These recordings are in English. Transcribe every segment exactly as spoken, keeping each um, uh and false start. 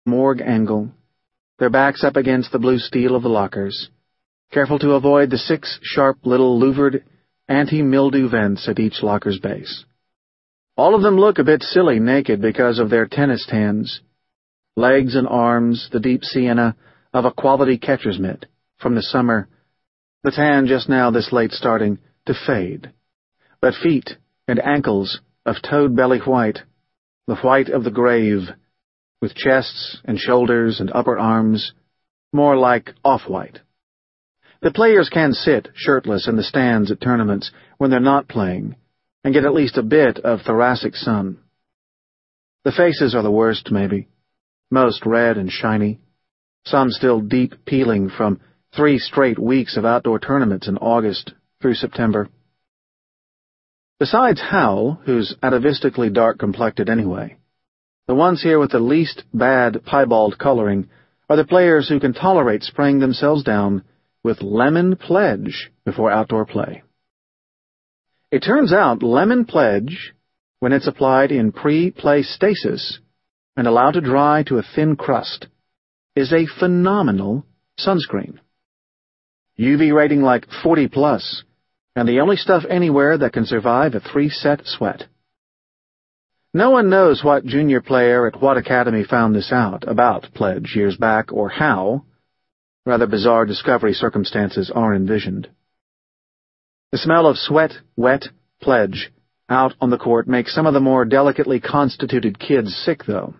morgue angle, their backs up against the blue steel of the lockers, careful to avoid the six sharp little louvered anti-mildew vents at each locker's base. All of them look a bit silly naked because of their tennis tans, legs and arms the deep sienna of a quality catcher's mitt from the summer, the tan just now this late starting to fade, but feet and ankles of toad belly white, the white of the grave, with chests and shoulders and upper arms more like off-white. The players can sit shirtless in the stands at tournaments when they're not playing and get at least a bit of thoracic sun. The faces are the worst, maybe, most red and shiny, some still deep peeling from three straight weeks of outdoor tournaments in August through September. Besides Howell, who's atavistically dark-complected anyway, the ones here with the least bad piebald coloring are the players who can tolerate spraying themselves down with Lemon Pledge before outdoor play. It turns out Lemon Pledge, when it's applied in pre-play stasis and allowed to dry to a thin crust, is a phenomenal sunscreen. U V rating like forty plus, and the only stuff anywhere that can survive a three-set sweat. No one knows what junior player at what academy found this out about Pledge years back or how. Rather bizarre discovery circumstances are envisioned. The smell of sweat, wet, Pledge out on the court makes some of the more delicately constituted kids sick, though.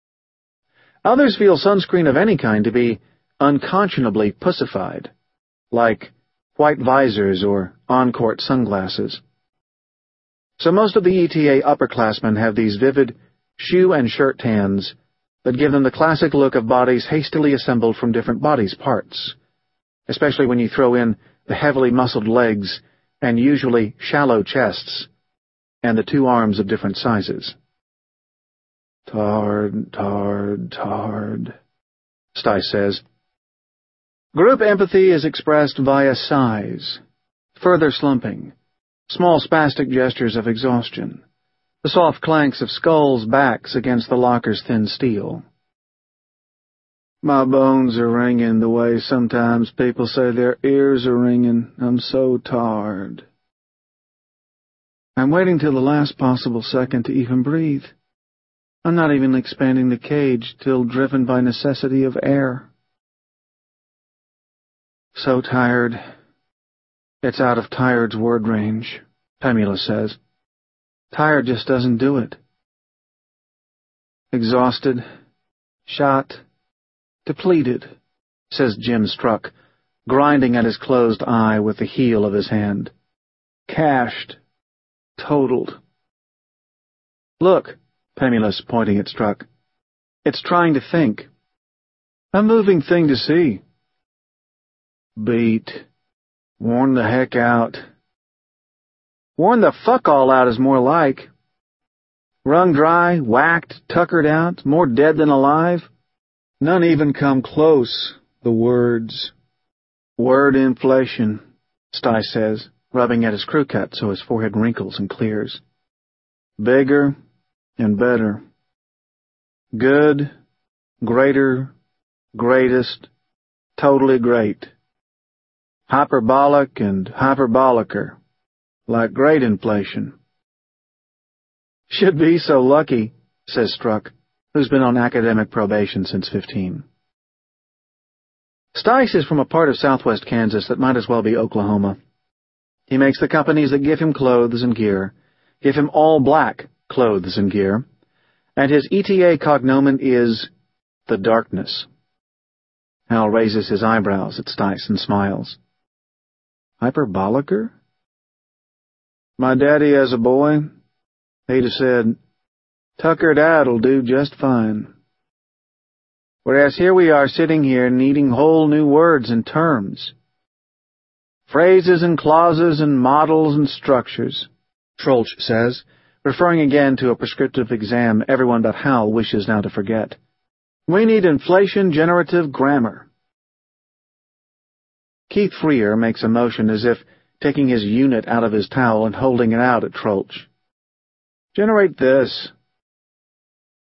Others feel sunscreen of any kind to be unconscionably pussified, like white visors or on-court sunglasses. So most of the E T A upperclassmen have these vivid shoe and shirt tans that give them the classic look of bodies hastily assembled from different bodies' parts, especially when you throw in the heavily muscled legs and usually shallow chests, and the two arms of different sizes. Tard, tard, tard, Stice says. Group empathy is expressed via sighs, further slumping, small spastic gestures of exhaustion, the soft clanks of skulls' backs against the locker's thin steel. My bones are ringing the way sometimes people say their ears are ringing. I'm so tired. I'm waiting till the last possible second to even breathe. I'm not even expanding the cage till driven by necessity of air. So tired. It's out of tired's word range, Pamela says. Tired just doesn't do it. Exhausted, shot, depleted, says Jim Struck, grinding at his closed eye with the heel of his hand. Cashed. Totaled. Look, Pamela's pointing at Struck. It's trying to think. A moving thing to see. Beat. Worn the heck out. Worn the fuck all out is more like. Wrung dry, whacked, tuckered out, more dead than alive. None even come close, the words. Word inflation, Stice says, rubbing at his crew cut so his forehead wrinkles and clears. Bigger and better. Good, greater, greatest, totally great. Hyperbolic and hyperbolicer, like great inflation. Should be so lucky, says Struck, who's been on academic probation since fifteen. Stice is from a part of southwest Kansas that might as well be Oklahoma. He makes the companies that give him clothes and gear, give him all black clothes and gear, and his E T A cognomen is the Darkness. Hal raises his eyebrows at Stice and smiles. Hyperbolicer? My daddy as a boy, he'd have said, tuckered out'll do just fine. Whereas here we are sitting here needing whole new words and terms. Phrases and clauses and models and structures, Troeltsch says, referring again to a prescriptive exam everyone but Hal wishes now to forget. We need inflation-generative grammar. Keith Freer makes a motion as if taking his unit out of his towel and holding it out at Troeltsch. Generate this.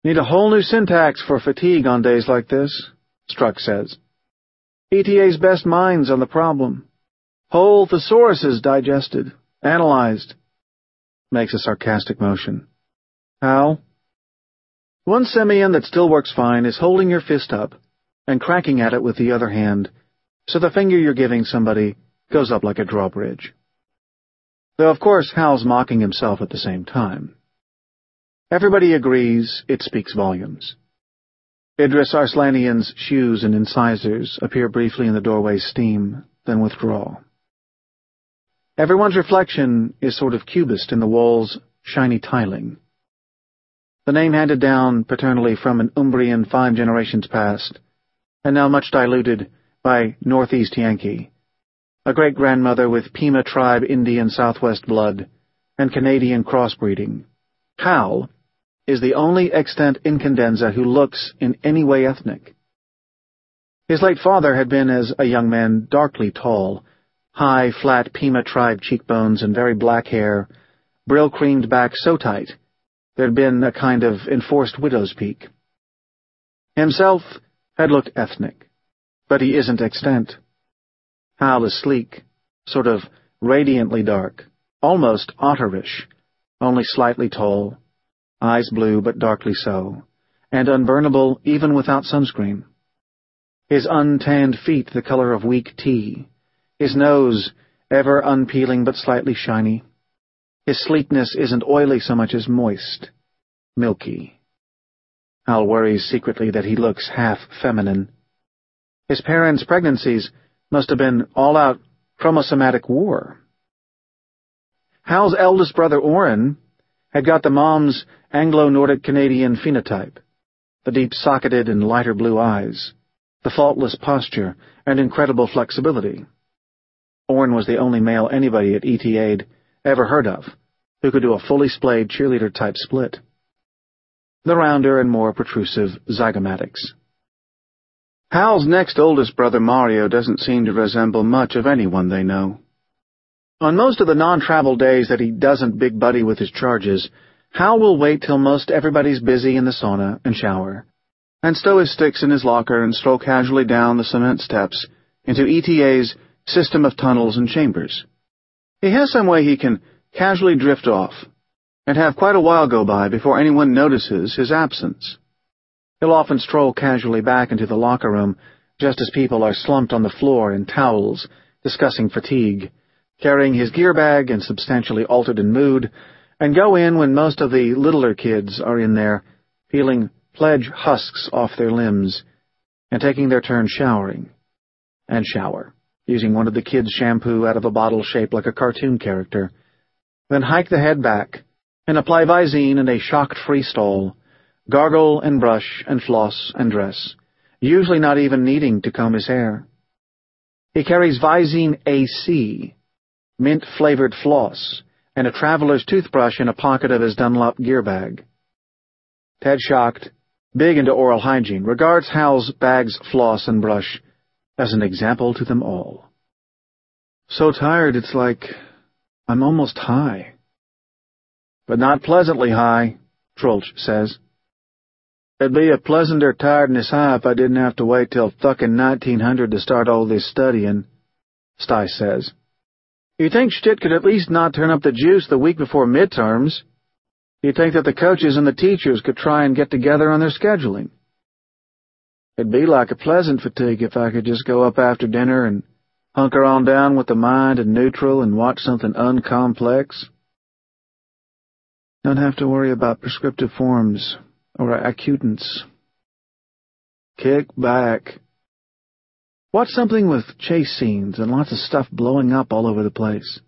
Need a whole new syntax for fatigue on days like this, Struck says. E T A's best minds on the problem. Whole thesauruses digested, analyzed. Makes a sarcastic motion. How? One simian that still works fine is holding your fist up and cracking at it with the other hand, so the finger you're giving somebody goes up like a drawbridge. Though, of course, Hal's mocking himself at the same time. Everybody agrees it speaks volumes. Idris Arslanian's shoes and incisors appear briefly in the doorway's steam, then withdraw. Everyone's reflection is sort of cubist in the wall's shiny tiling. The name handed down paternally from an Umbrian five generations past, and now much diluted by Northeast Yankee, a great-grandmother with Pima tribe Indian Southwest blood and Canadian crossbreeding. Hal is the only extant incandenza who looks in any way ethnic. His late father had been, as a young man, darkly tall, high, flat Pima tribe cheekbones and very black hair, brill-creamed back so tight there had been a kind of enforced widow's peak. Himself had looked ethnic, but he isn't extant. Hal is sleek, sort of radiantly dark, almost otterish, only slightly tall, eyes blue but darkly so, and unburnable even without sunscreen. His untanned feet the color of weak tea, his nose ever unpeeling but slightly shiny. His sleekness isn't oily so much as moist, milky. Hal worries secretly that he looks half feminine. His parents' pregnancies must have been all-out chromosomatic war. Hal's eldest brother, Oren, had got the mom's Anglo-Nordic Canadian phenotype, the deep-socketed and lighter blue eyes, the faultless posture, and incredible flexibility. Oren was the only male anybody at E T A'd ever heard of who could do a fully splayed cheerleader-type split. The rounder and more protrusive zygomatics. Hal's next oldest brother, Mario, doesn't seem to resemble much of anyone they know. On most of the non-travel days that he doesn't big buddy with his charges, Hal will wait till most everybody's busy in the sauna and shower, and stow his sticks in his locker and stroll casually down the cement steps into E T A's system of tunnels and chambers. He has some way he can casually drift off, and have quite a while go by before anyone notices his absence. He'll often stroll casually back into the locker room just as people are slumped on the floor in towels, discussing fatigue, carrying his gear bag and substantially altered in mood, and go in when most of the littler kids are in there, peeling pledge husks off their limbs, and taking their turn showering, and shower, using one of the kids' shampoo out of a bottle shaped like a cartoon character, then hike the head back, and apply Visine in a shock-free stall, gargle and brush and floss and dress, usually not even needing to comb his hair. He carries Visine A C, mint-flavored floss, and a traveler's toothbrush in a pocket of his Dunlop gear bag. Ted, shocked, big into oral hygiene, regards Hal's bag's floss and brush as an example to them all. So tired it's like I'm almost high. But not pleasantly high, Troeltsch says. It'd be a pleasanter tiredness high if I didn't have to wait till fucking nineteen hundred to start all this studying, Stice says. You'd think shit could at least not turn up the juice the week before midterms. You'd think that the coaches and the teachers could try and get together on their scheduling. It'd be like a pleasant fatigue if I could just go up after dinner and hunker on down with the mind in neutral and watch something uncomplex. Don't have to worry about prescriptive forms or acutants. Kick back. Watch something with chase scenes and lots of stuff blowing up all over the place.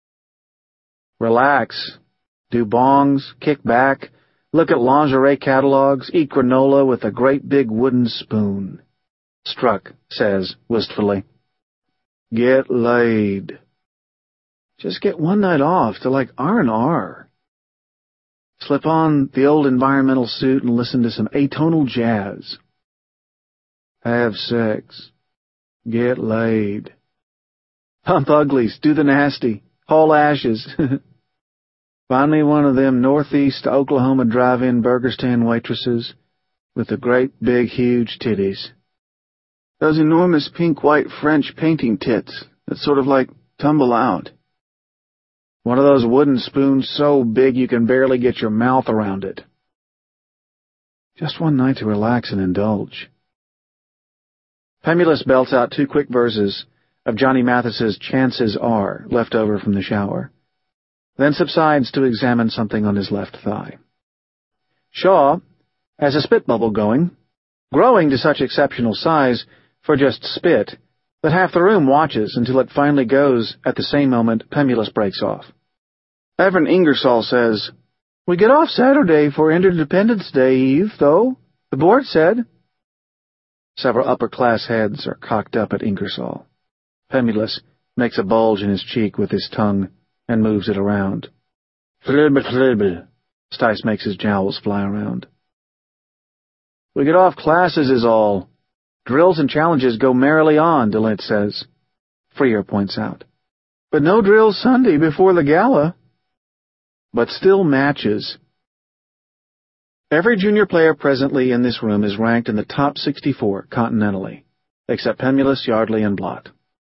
Relax. Do bongs, kick back, look at lingerie catalogs, eat granola with a great big wooden spoon, Struck says wistfully. Get laid. Just get one night off to like R and R. Slip on the old environmental suit and listen to some atonal jazz. Have sex. Get laid. Pump uglies, do the nasty, haul ashes. Find me one of them northeast Oklahoma drive-in burger stand waitresses with the great big huge titties. Those enormous pink-white French painting tits that sort of like tumble out. One of those wooden spoons so big you can barely get your mouth around it. Just one night to relax and indulge. Pemulus belts out two quick verses of Johnny Mathis's Chances Are, left over from the shower, then subsides to examine something on his left thigh. Shaw has a spit bubble going, growing to such exceptional size for just spit that half the room watches until it finally goes at the same moment Pemulus breaks off. Evan Ingersoll says, "We get off Saturday for Interdependence Day Eve, though, the board said." Several upper-class heads are cocked up at Ingersoll. Pemulus makes a bulge in his cheek with his tongue and moves it around. "Flibble, flibble," Stice makes his jowls fly around. "We get off classes is all. Drills and challenges go merrily on," DeLint says. Freer points out. "But no drills Sunday before the gala." But still matches. Every junior player presently in this room is ranked in the top sixty-four continentally, except Pemulus, Yardley, and Blott.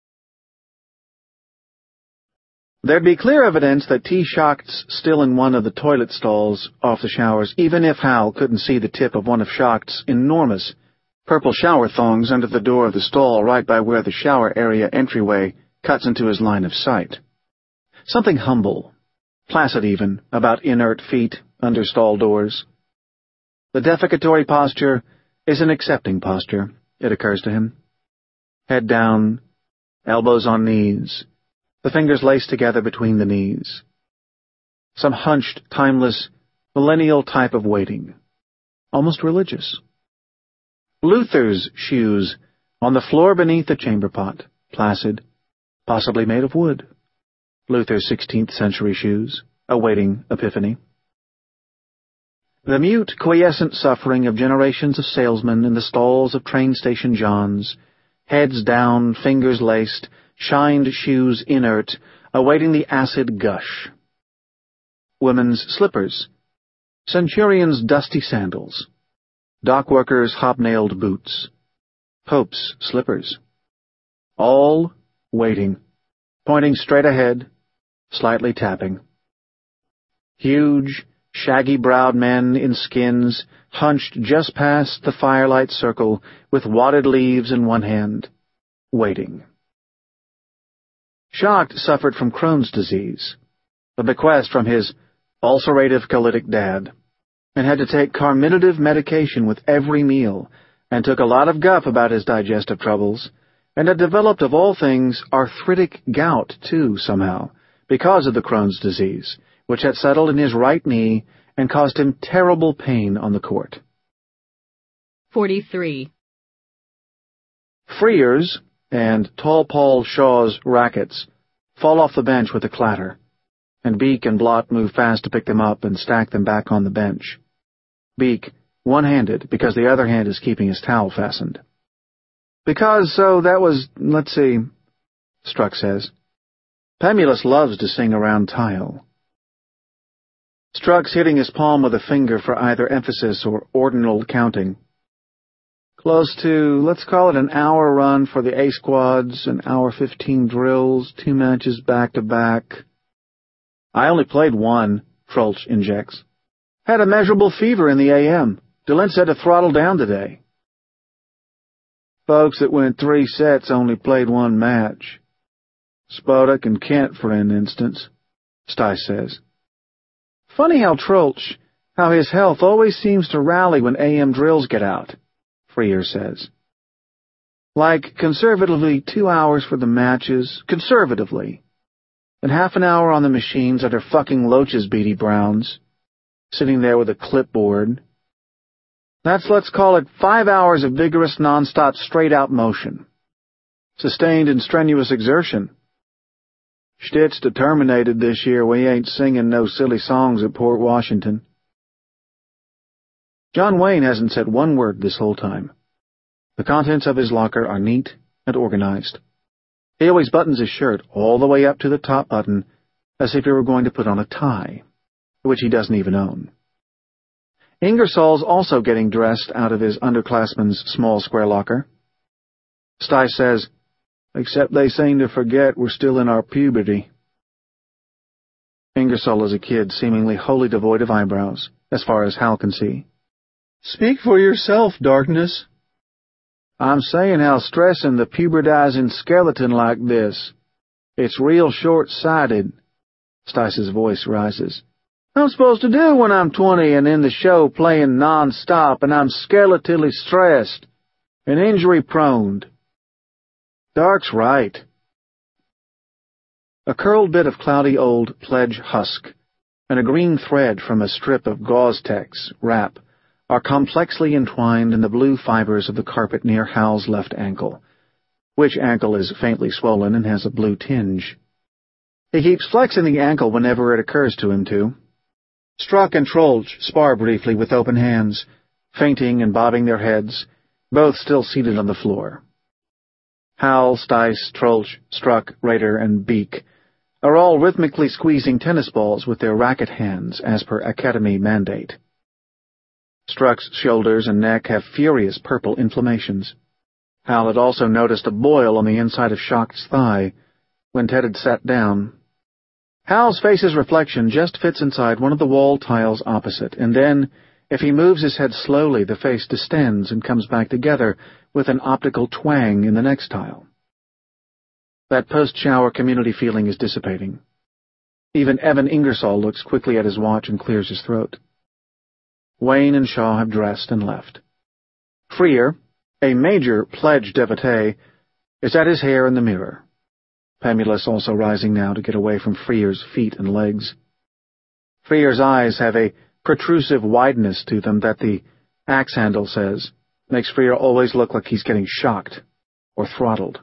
There'd be clear evidence that T. Schacht's still in one of the toilet stalls off the showers, even if Hal couldn't see the tip of one of Schacht's enormous purple shower thongs under the door of the stall right by where the shower area entryway cuts into his line of sight. Something humble, placid even, about inert feet under stall doors. The defecatory posture is an accepting posture, it occurs to him. Head down, elbows on knees, the fingers laced together between the knees. Some hunched, timeless, millennial type of waiting, almost religious. Luther's shoes on the floor beneath the chamber pot, placid, possibly made of wood. Luther's sixteenth century shoes, awaiting epiphany. The mute, quiescent suffering of generations of salesmen in the stalls of train station Johns, heads down, fingers laced, shined shoes inert, awaiting the acid gush. Women's slippers, centurions' dusty sandals, dock workers' hobnailed boots, popes' slippers. All waiting, pointing straight ahead, slightly tapping. Huge, shaggy-browed men in skins, hunched just past the firelight circle with wadded leaves in one hand, waiting. Schacht suffered from Crohn's disease, a bequest from his ulcerative colitic dad, and had to take carminative medication with every meal, and took a lot of guff about his digestive troubles, and had developed, of all things, arthritic gout, too, somehow, because of the Crohn's disease, which had settled in his right knee and caused him terrible pain on the court. forty-three. Freer's and Tall Paul Shaw's rackets fall off the bench with a clatter, and Beak and Blott move fast to pick them up and stack them back on the bench. Beak, one-handed, because the other hand is keeping his towel fastened. "Because, so, that was, let's see," Struck says. Pemulus loves to sing around tile. Struck's hitting his palm with a finger for either emphasis or ordinal counting. "Close to, let's call it an hour run for the A-squads, an hour fifteen drills, two matches back-to-back. I only played one," Troeltsch injects. "Had a measurable fever in the A M. DeLint said to throttle down today." "Folks that went three sets only played one match. Spodek and Kent, for an instance," Stice says. "Funny how Troeltsch, how his health always seems to rally when A M drills get out," Freer says. "Like, conservatively, two hours for the matches, conservatively, and half an hour on the machines under fucking Loach's Beatty Browns, sitting there with a clipboard. That's, let's call it, five hours of vigorous, non-stop, straight-out motion. Sustained and strenuous exertion. Stitz determinated this year we ain't singing no silly songs at Port Washington." John Wayne hasn't said one word this whole time. The contents of his locker are neat and organized. He always buttons his shirt all the way up to the top button, as if he were going to put on a tie. which he doesn't even own. Ingersoll's also getting dressed out of his underclassman's small square locker. Stice says, "Except they seem to forget we're still in our puberty." Ingersoll is a kid seemingly wholly devoid of eyebrows, as far as Hal can see. "Speak for yourself, Darkness." "I'm saying how stressing the pubertizing skeleton like this. It's real short-sighted." Stice's voice rises. "I'm supposed to do when I'm twenty and in the show playing non-stop and I'm skeletally stressed and injury-prone." Dark's right. A curled bit of cloudy old pledge husk and a green thread from a strip of Gauze-Tex wrap are complexly entwined in the blue fibers of the carpet near Hal's left ankle, which ankle is faintly swollen and has a blue tinge. He keeps flexing the ankle whenever it occurs to him to. Struck and Troeltsch spar briefly with open hands, feinting and bobbing their heads, both still seated on the floor. Hal, Stice, Troeltsch, Struck, Rader, and Beak are all rhythmically squeezing tennis balls with their racket hands as per Academy mandate. Struck's shoulders and neck have furious purple inflammations. Hal had also noticed a boil on the inside of Shock's thigh when Ted had sat down. Hal's face's reflection just fits inside one of the wall tiles opposite, and then, if he moves his head slowly, the face distends and comes back together with an optical twang in the next tile. That post-shower community feeling is dissipating. Even Evan Ingersoll looks quickly at his watch and clears his throat. Wayne and Shaw have dressed and left. Freer, a major pledge devotee, is at his hair in the mirror. Pemulus also rising now to get away from Freer's feet and legs. Freer's eyes have a protrusive wideness to them that the axe handle says makes Freer always look like he's getting shocked or throttled.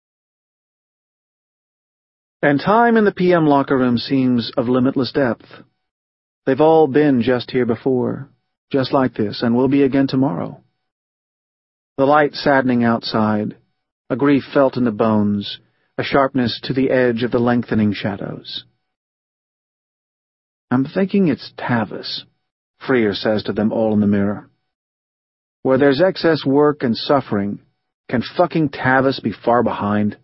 And time in the P M locker room seems of limitless depth. They've all been just here before, just like this, and will be again tomorrow. The light saddening outside, a grief felt in the bones, a sharpness to the edge of the lengthening shadows. "I'm thinking it's Tavis," Freer says to them all in the mirror. "Where there's excess work and suffering, can fucking Tavis be far behind?"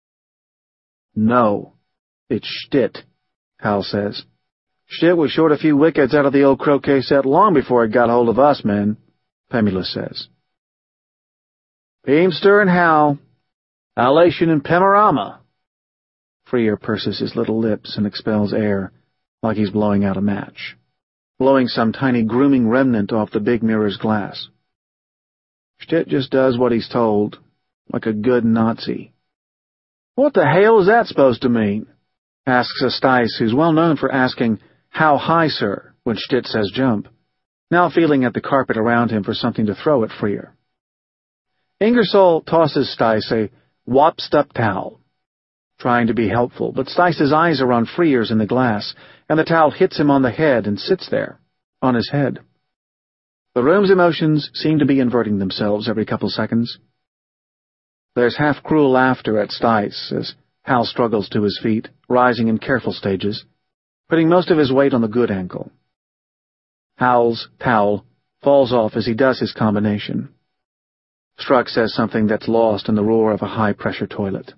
"No, it's Stitt," Hal says. "Stitt was short a few wickets out of the old croquet set long before it got hold of us, men," Pemulus says. "Beamster and Hal, Alation and Pemarama." Freer purses his little lips and expels air, like he's blowing out a match, blowing some tiny grooming remnant off the big mirror's glass. "Stitt just does what he's told, like a good Nazi." "What the hell is that supposed to mean?" asks a Stice who's well known for asking, "How high, sir?" when Stitt says jump, now feeling at the carpet around him for something to throw at Freer. Ingersoll tosses Stice a wopsed-up towel, trying to be helpful, but Stice's eyes are on Freer's in the glass, and the towel hits him on the head and sits there, on his head. The room's emotions seem to be inverting themselves every couple seconds. There's half-cruel laughter at Stice as Hal struggles to his feet, rising in careful stages, putting most of his weight on the good ankle. Hal's towel falls off as he does his combination. Struck says something that's lost in the roar of a high-pressure toilet.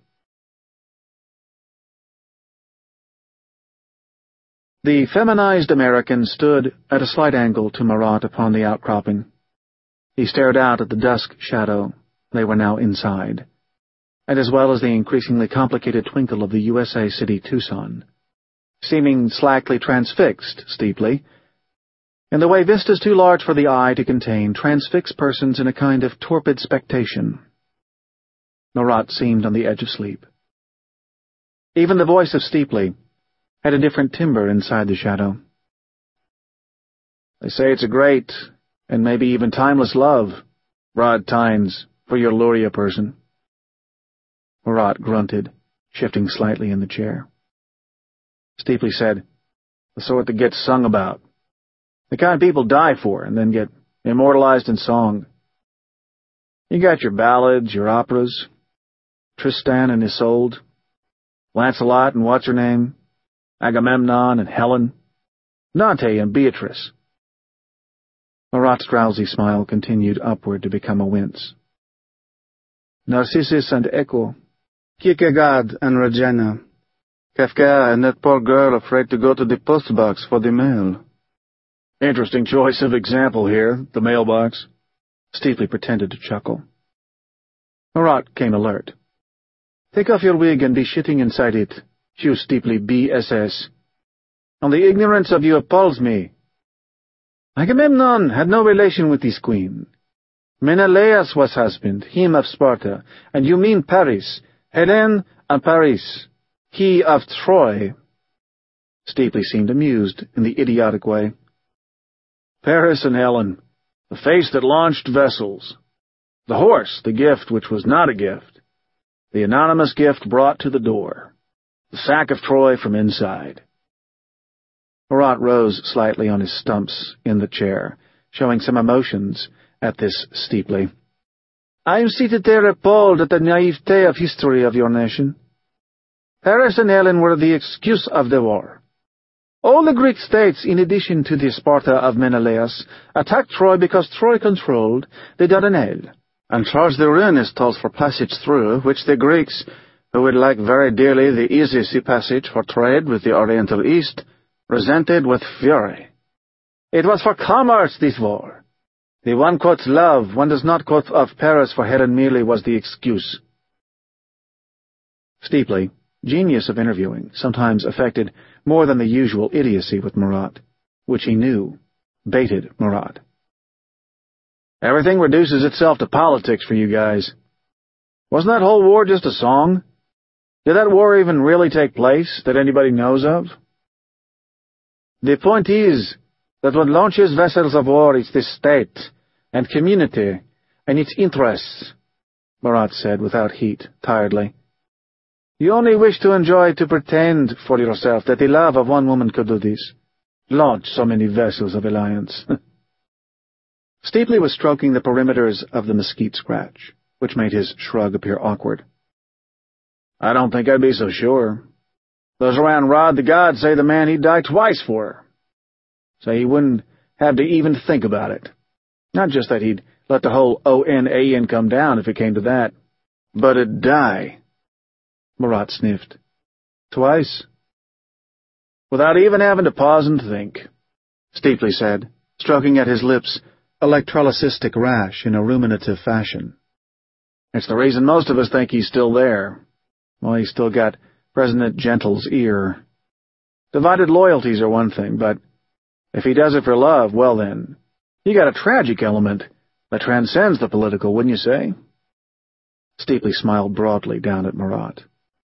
The feminized American stood at a slight angle to Marat upon the outcropping. He stared out at the dusk shadow. They were now inside, and as well as the increasingly complicated twinkle of the U S A city Tucson, seeming slackly transfixed, steeply, in the way vistas too large for the eye to contain transfix persons in a kind of torpid spectation. Marat seemed on the edge of sleep. Even the voice of Steepley had a different timbre inside the shadow. "They say it's a great, and maybe even timeless love, broad tines, for your Luria person." Marat grunted, shifting slightly in the chair. Steepley said, "The sort that gets sung about. The kind people die for and then get immortalized in song. You got your ballads, your operas, Tristan and Isolde, Lancelot and what's-her-name, Agamemnon and Helen. Dante and Beatrice. Marat's drowsy smile continued upward to become a wince. Narcissus and Echo, Kierkegaard and Regina, Kafka and that poor girl afraid to go to the postbox for the mail. Interesting choice of example here, the mailbox. Steeply pretended to chuckle. Marat came alert. Take off your wig and be shitting inside it, you Steeply B S S. And the ignorance of you appalls me. Agamemnon had no relation with his queen. Menelaus was husband, him of Sparta, and you mean Paris, Hélène and Paris, he of Troy. Steeply seemed amused in the idiotic way. Paris and Helen, the face that launched vessels. The horse, the gift which was not a gift. The anonymous gift brought to the door. The sack of Troy from inside. Marat rose slightly on his stumps in the chair, showing some emotions at this Steeply. I am seated there appalled at the naivete of history of your nation. Paris and Helen were the excuse of the war. All the Greek states, in addition to the Sparta of Menelaus, attacked Troy because Troy controlled the Dardanelles, and charged the Rhine tolls for passage through, which the Greeks, who would like very dearly the easy sea passage for trade with the Oriental East, resented with fury. It was for commerce, this war. The one quotes love, one does not quote of Paris for Helen merely was the excuse. Steeply, genius of interviewing, sometimes affected more than the usual idiocy with Marat, which he knew baited Marat. Everything reduces itself to politics for you guys. Wasn't that whole war just a song? Did that war even really take place that anybody knows of? The point is that what launches vessels of war is the state and community and its interests, Marat said without heat, tiredly. You only wish to enjoy to pretend for yourself that the love of one woman could do this. Launch so many vessels of alliance. Steeply was stroking the perimeters of the mesquite scratch, which made his shrug appear awkward. I don't think I'd be so sure. Those around Rod the God say the man he'd die twice for her. Say he wouldn't have to even think about it. Not just that he'd let the whole O N A N come down if it came to that, but it'd die. Marat sniffed. Twice? Without even having to pause and think, Steeply said, stroking at his lips electrolysistic rash in a ruminative fashion. It's the reason most of us think he's still there. Well, he's still got President Gentle's ear. Divided loyalties are one thing, but if he does it for love, well then, you got a tragic element that transcends the political, wouldn't you say? Steeply smiled broadly down at Marat.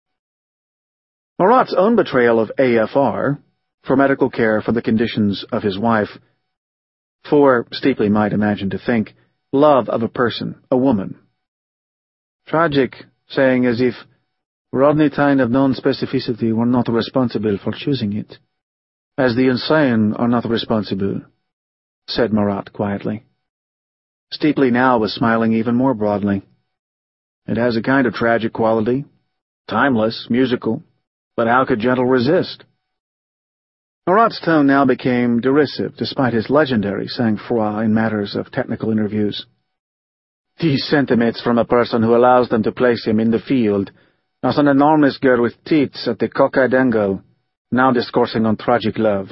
Marat's own betrayal of A F R, for medical care for the conditions of his wife, for, Steeply might imagine to think, love of a person, a woman. Tragic, saying as if Rodney Tyne of non-specificity were not responsible for choosing it, as the insane are not responsible, said Marat quietly. Steeply now was smiling even more broadly. It has a kind of tragic quality, timeless, musical, but how could Gentle resist? Marat's tone now became derisive, despite his legendary sang-froid in matters of technical interviews. These sentiments from a person who allows them to place him in the field as an enormous girl with teats at the Coca-Dango, now discoursing on tragic love.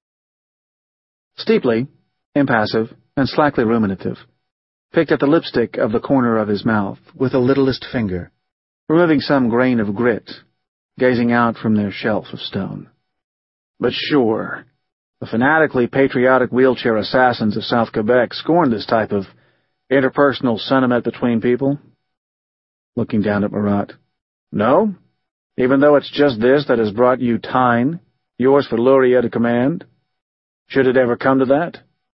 Steeply, impassive, and slightly ruminative, picked at the lipstick of the corner of his mouth with the littlest finger, removing some grain of grit, gazing out from their shelf of stone. But sure, the fanatically patriotic wheelchair assassins of South Quebec scorned this type of interpersonal sentiment between people. Looking down at Marat. No? Even though it's just this that has brought you Tyne, yours for Luria to command? Should it ever come to that?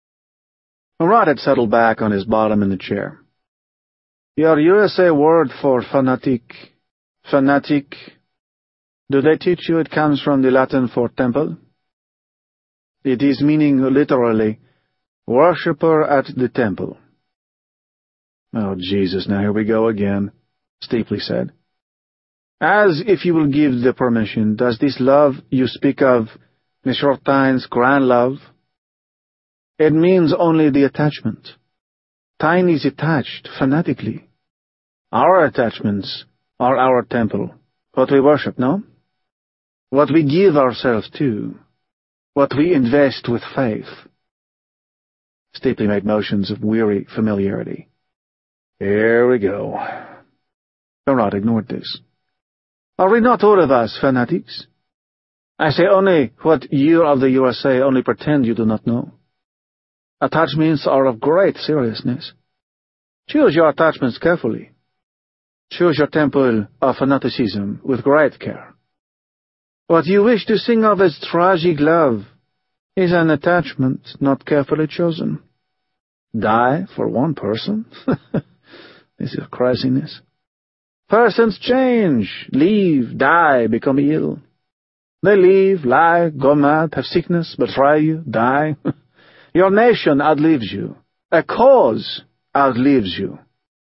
Marat had settled back on his bottom in the chair. Your U S A word for fanatic, fanatic, do they teach you it comes from the Latin for temple? It is meaning literally, worshipper at the temple. Oh, Jesus, now here we go again, Steeply said. As, if you will give the permission, does this love you speak of Monsieur Taine's grand love? It means only the attachment. Taine is attached fanatically. Our attachments are our temple, what we worship, no? What we give ourselves to, what we invest with faith. Steeply made motions of weary familiarity. Here we go. Marat ignored this. Are we not all of us fanatics? I say only what you of the U S A only pretend you do not know. Attachments are of great seriousness. Choose your attachments carefully. Choose your temple of fanaticism with great care. What you wish to sing of as tragic love is an attachment not carefully chosen. Die for one person? This is craziness. Persons change, leave, die, become ill. They leave, lie, go mad, have sickness, betray you, die. Your nation outlives you. A cause outlives you.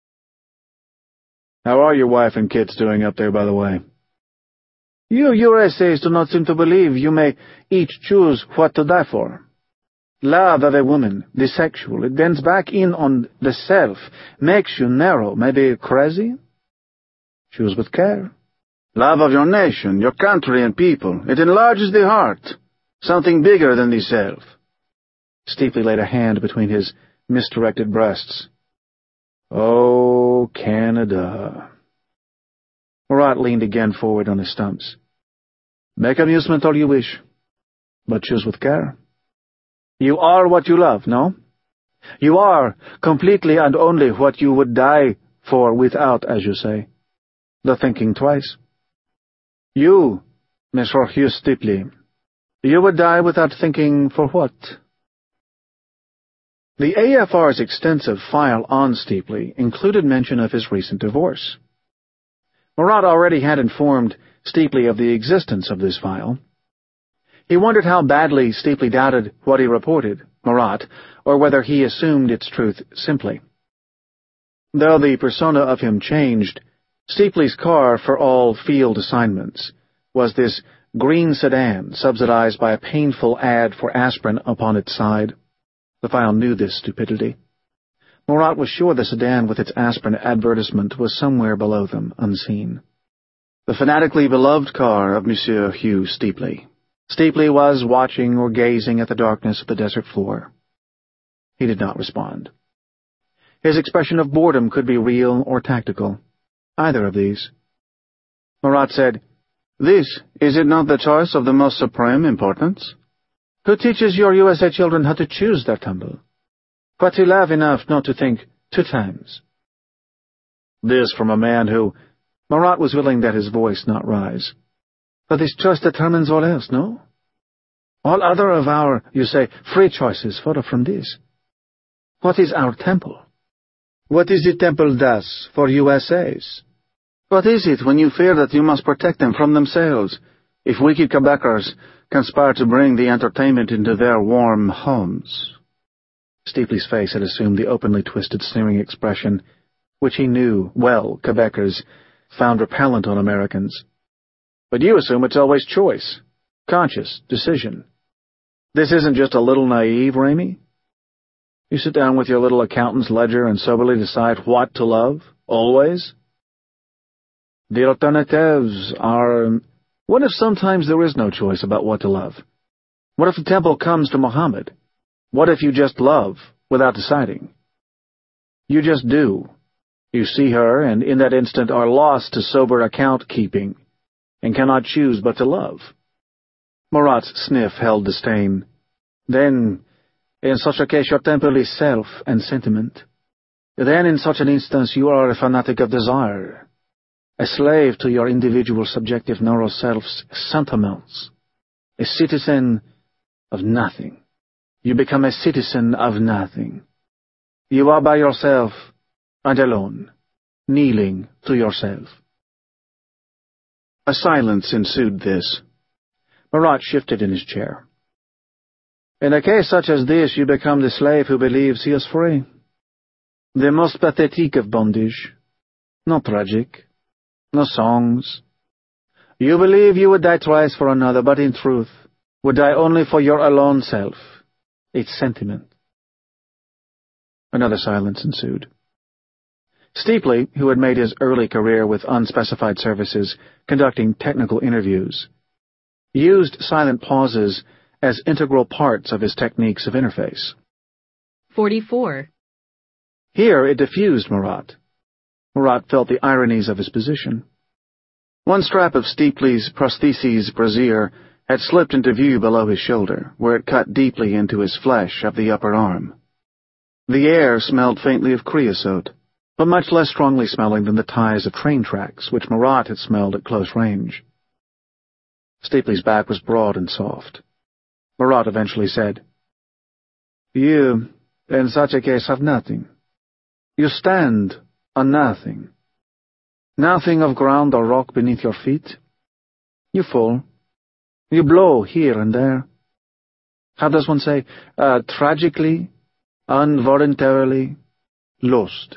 How are your wife and kids doing up there, by the way? You U S As do not seem to believe you may each choose what to die for. Love of a woman, the sexual, it bends back in on the self, makes you narrow, maybe crazy? Choose with care. Love of your nation, your country and people, it enlarges the heart, something bigger than the self. Steeply laid a hand between his misdirected breasts. Oh, Canada. Marat leaned again forward on his stumps. Make amusement all you wish, but choose with care. You are what you love, no? You are completely and only what you would die for without, as you say, the thinking twice. You, Monsieur Hugh Steeply, you would die without thinking for what? The A F R's extensive file on Steeply included mention of his recent divorce. Marat already had informed Steeply of the existence of this file. He wondered how badly Steeply doubted what he reported, Marat, or whether he assumed its truth simply. Though the persona of him changed, Steeply's car for all field assignments was this green sedan subsidized by a painful ad for aspirin upon its side. The file knew this stupidity. Marat was sure the sedan with its aspirin advertisement was somewhere below them, unseen. The fanatically beloved car of Monsieur Hugh Steeply. Steeply was watching or gazing at the darkness of the desert floor. He did not respond. His expression of boredom could be real or tactical. Either of these. Marat said, This, is it not the choice of the most supreme importance? Who teaches your U S A children how to choose their temple? But to love enough not to think two times. This from a man who, Marat was willing that his voice not rise. But this choice determines all else, no? All other of our, you say, free choices follow from this. What is our temple? What is the temple thus for U S As? What is it when you fear that you must protect them from themselves, if wicked Quebecers conspire to bring the entertainment into their warm homes? Steeply's face had assumed the openly twisted, sneering expression, which he knew well Quebecers found repellent on Americans. But you assume it's always choice, conscious decision. This isn't just a little naive, Ramey? You sit down with your little accountant's ledger and soberly decide what to love, always? The alternatives are... What if sometimes there is no choice about what to love? What if the temple comes to Mohammed? What if you just love, without deciding? You just do. You see her, and in that instant are lost to sober account-keeping, and cannot choose but to love. Marat's sniff held disdain. Then, in such a case, your temple is self and sentiment. Then, in such an instance, you are a fanatic of desire, a slave to your individual subjective narrow self's sentiments, a citizen of nothing. You become a citizen of nothing. You are by yourself and alone, kneeling to yourself. A silence ensued this. Marat shifted in his chair. In a case such as this, you become the slave who believes he is free. The most pathetic of bondage. Not tragic. No songs. You believe you would die twice for another, but in truth, would die only for your alone self. It's sentiment. Another silence ensued. Steepley, who had made his early career with unspecified services, conducting technical interviews, used silent pauses as integral parts of his techniques of interface. forty-four. Here it diffused Marat. Marat felt the ironies of his position. One strap of Steepley's prostheses brassiere had slipped into view below his shoulder, where it cut deeply into his flesh of the upper arm. The air smelled faintly of creosote, but much less strongly smelling than the ties of train tracks which Marat had smelled at close range. Steepley's back was broad and soft. Marat eventually said, "You, in such a case, have nothing. You stand on nothing. Nothing of ground or rock beneath your feet. You fall. You blow here and there. How does one say? Uh, tragically, involuntarily, lost."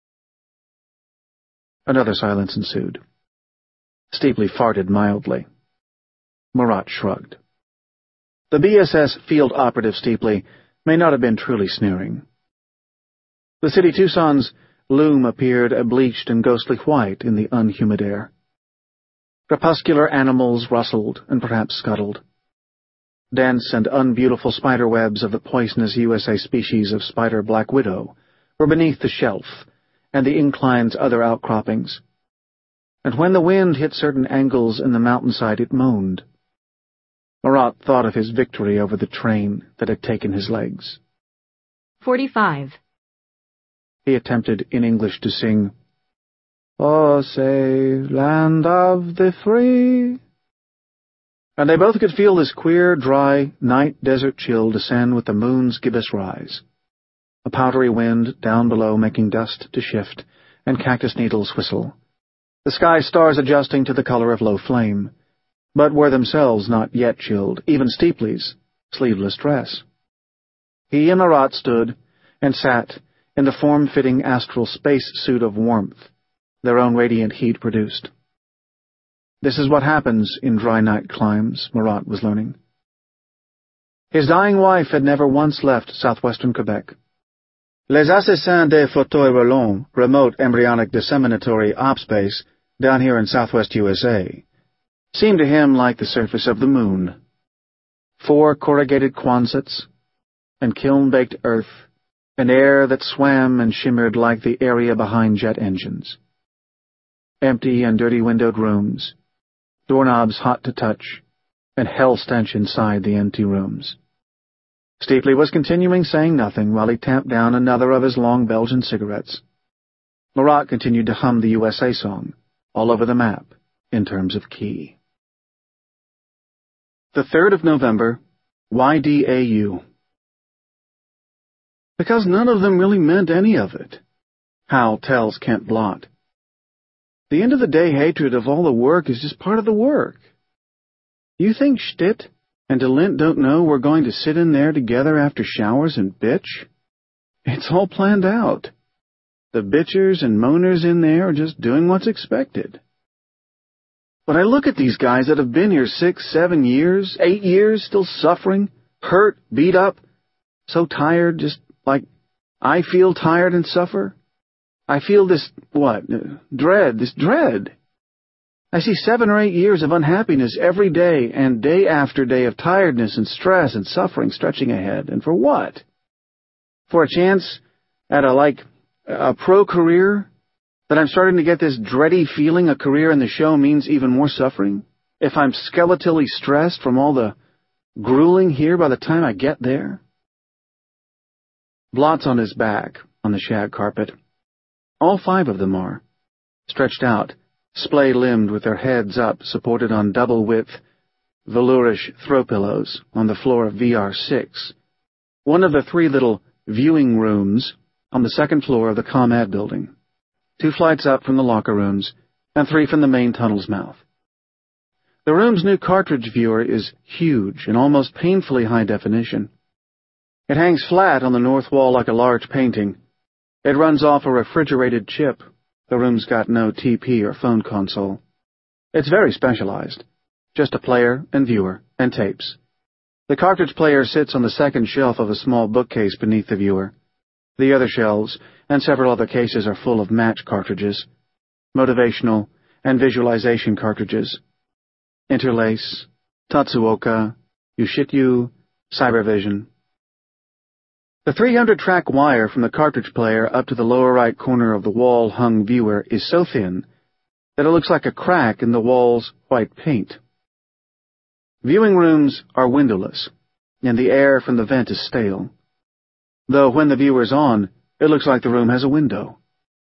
Another silence ensued. Steepley farted mildly. Marat shrugged. The B S S field operative Steepley may not have been truly sneering. The city Tucson's loom appeared a bleached and ghostly white in the unhumid air. Crepuscular animals rustled and perhaps scuttled. Dense and unbeautiful spider webs of the poisonous U S A species of spider black widow were beneath the shelf and the incline's other outcroppings, and when the wind hit certain angles in the mountainside it moaned. Marat thought of his victory over the train that had taken his legs. forty-five. He attempted in English to sing, "Oh, say, land of the free," and they both could feel this queer, dry, night desert chill descend with the moon's gibbous rise, a powdery wind down below making dust to shift, and cactus needles whistle, the sky stars adjusting to the color of low flame, but were themselves not yet chilled, even Steepley's sleeveless dress. He and Marat stood and sat in the form-fitting astral space suit of warmth their own radiant heat produced. This is what happens in dry night climes, Marat was learning. His dying wife had never once left southwestern Quebec. Les Assassins des Fauteuils Roulants, remote embryonic disseminatory ops base down here in southwest U S A, seemed to him like the surface of the moon. Four corrugated Quonsets, and kiln-baked earth, and air that swam and shimmered like the area behind jet engines. Empty and dirty windowed rooms, doorknobs hot to touch, and hell stench inside the empty rooms. Steepley was continuing saying nothing while he tamped down another of his long Belgian cigarettes. Marat continued to hum the U S A song, all over the map, in terms of key. The third of November, Y D A U. Because none of them really meant any of it, Hal tells Kent Blott. The end of the day hatred of all the work is just part of the work. You think Stitt and DeLint don't know we're going to sit in there together after showers and bitch? It's all planned out. The bitchers and moaners in there are just doing what's expected. But I look at these guys that have been here six, seven years, eight years, still suffering, hurt, beat up, so tired, just like I feel tired and suffer. I feel this, what, dread, this dread. I see seven or eight years of unhappiness every day and day after day of tiredness and stress and suffering stretching ahead. And for what? For a chance at a, like, a pro career? That I'm starting to get this dready feeling a career in the show means even more suffering? If I'm skeletally stressed from all the grueling here by the time I get there? Blott's on his back, on the shag carpet. All five of them are, stretched out, splay-limbed with their heads up, supported on double-width, velourish throw pillows on the floor of V R six, one of the three little viewing rooms on the second floor of the ComEd building. Two flights up from the locker rooms, and three from the main tunnel's mouth. The room's new cartridge viewer is huge and almost painfully high definition. It hangs flat on the north wall like a large painting. It runs off a refrigerated chip. The room's got no T P or phone console. It's very specialized. Just a player and viewer and tapes. The cartridge player sits on the second shelf of a small bookcase beneath the viewer. The other shelves and several other cases are full of match cartridges, motivational and visualization cartridges, Interlace, Tatsuoka, Ushityu, Cybervision. The three hundred track wire from the cartridge player up to the lower right corner of the wall-hung viewer is so thin that it looks like a crack in the wall's white paint. Viewing rooms are windowless, and the air from the vent is stale, though when the viewer's on, it looks like the room has a window.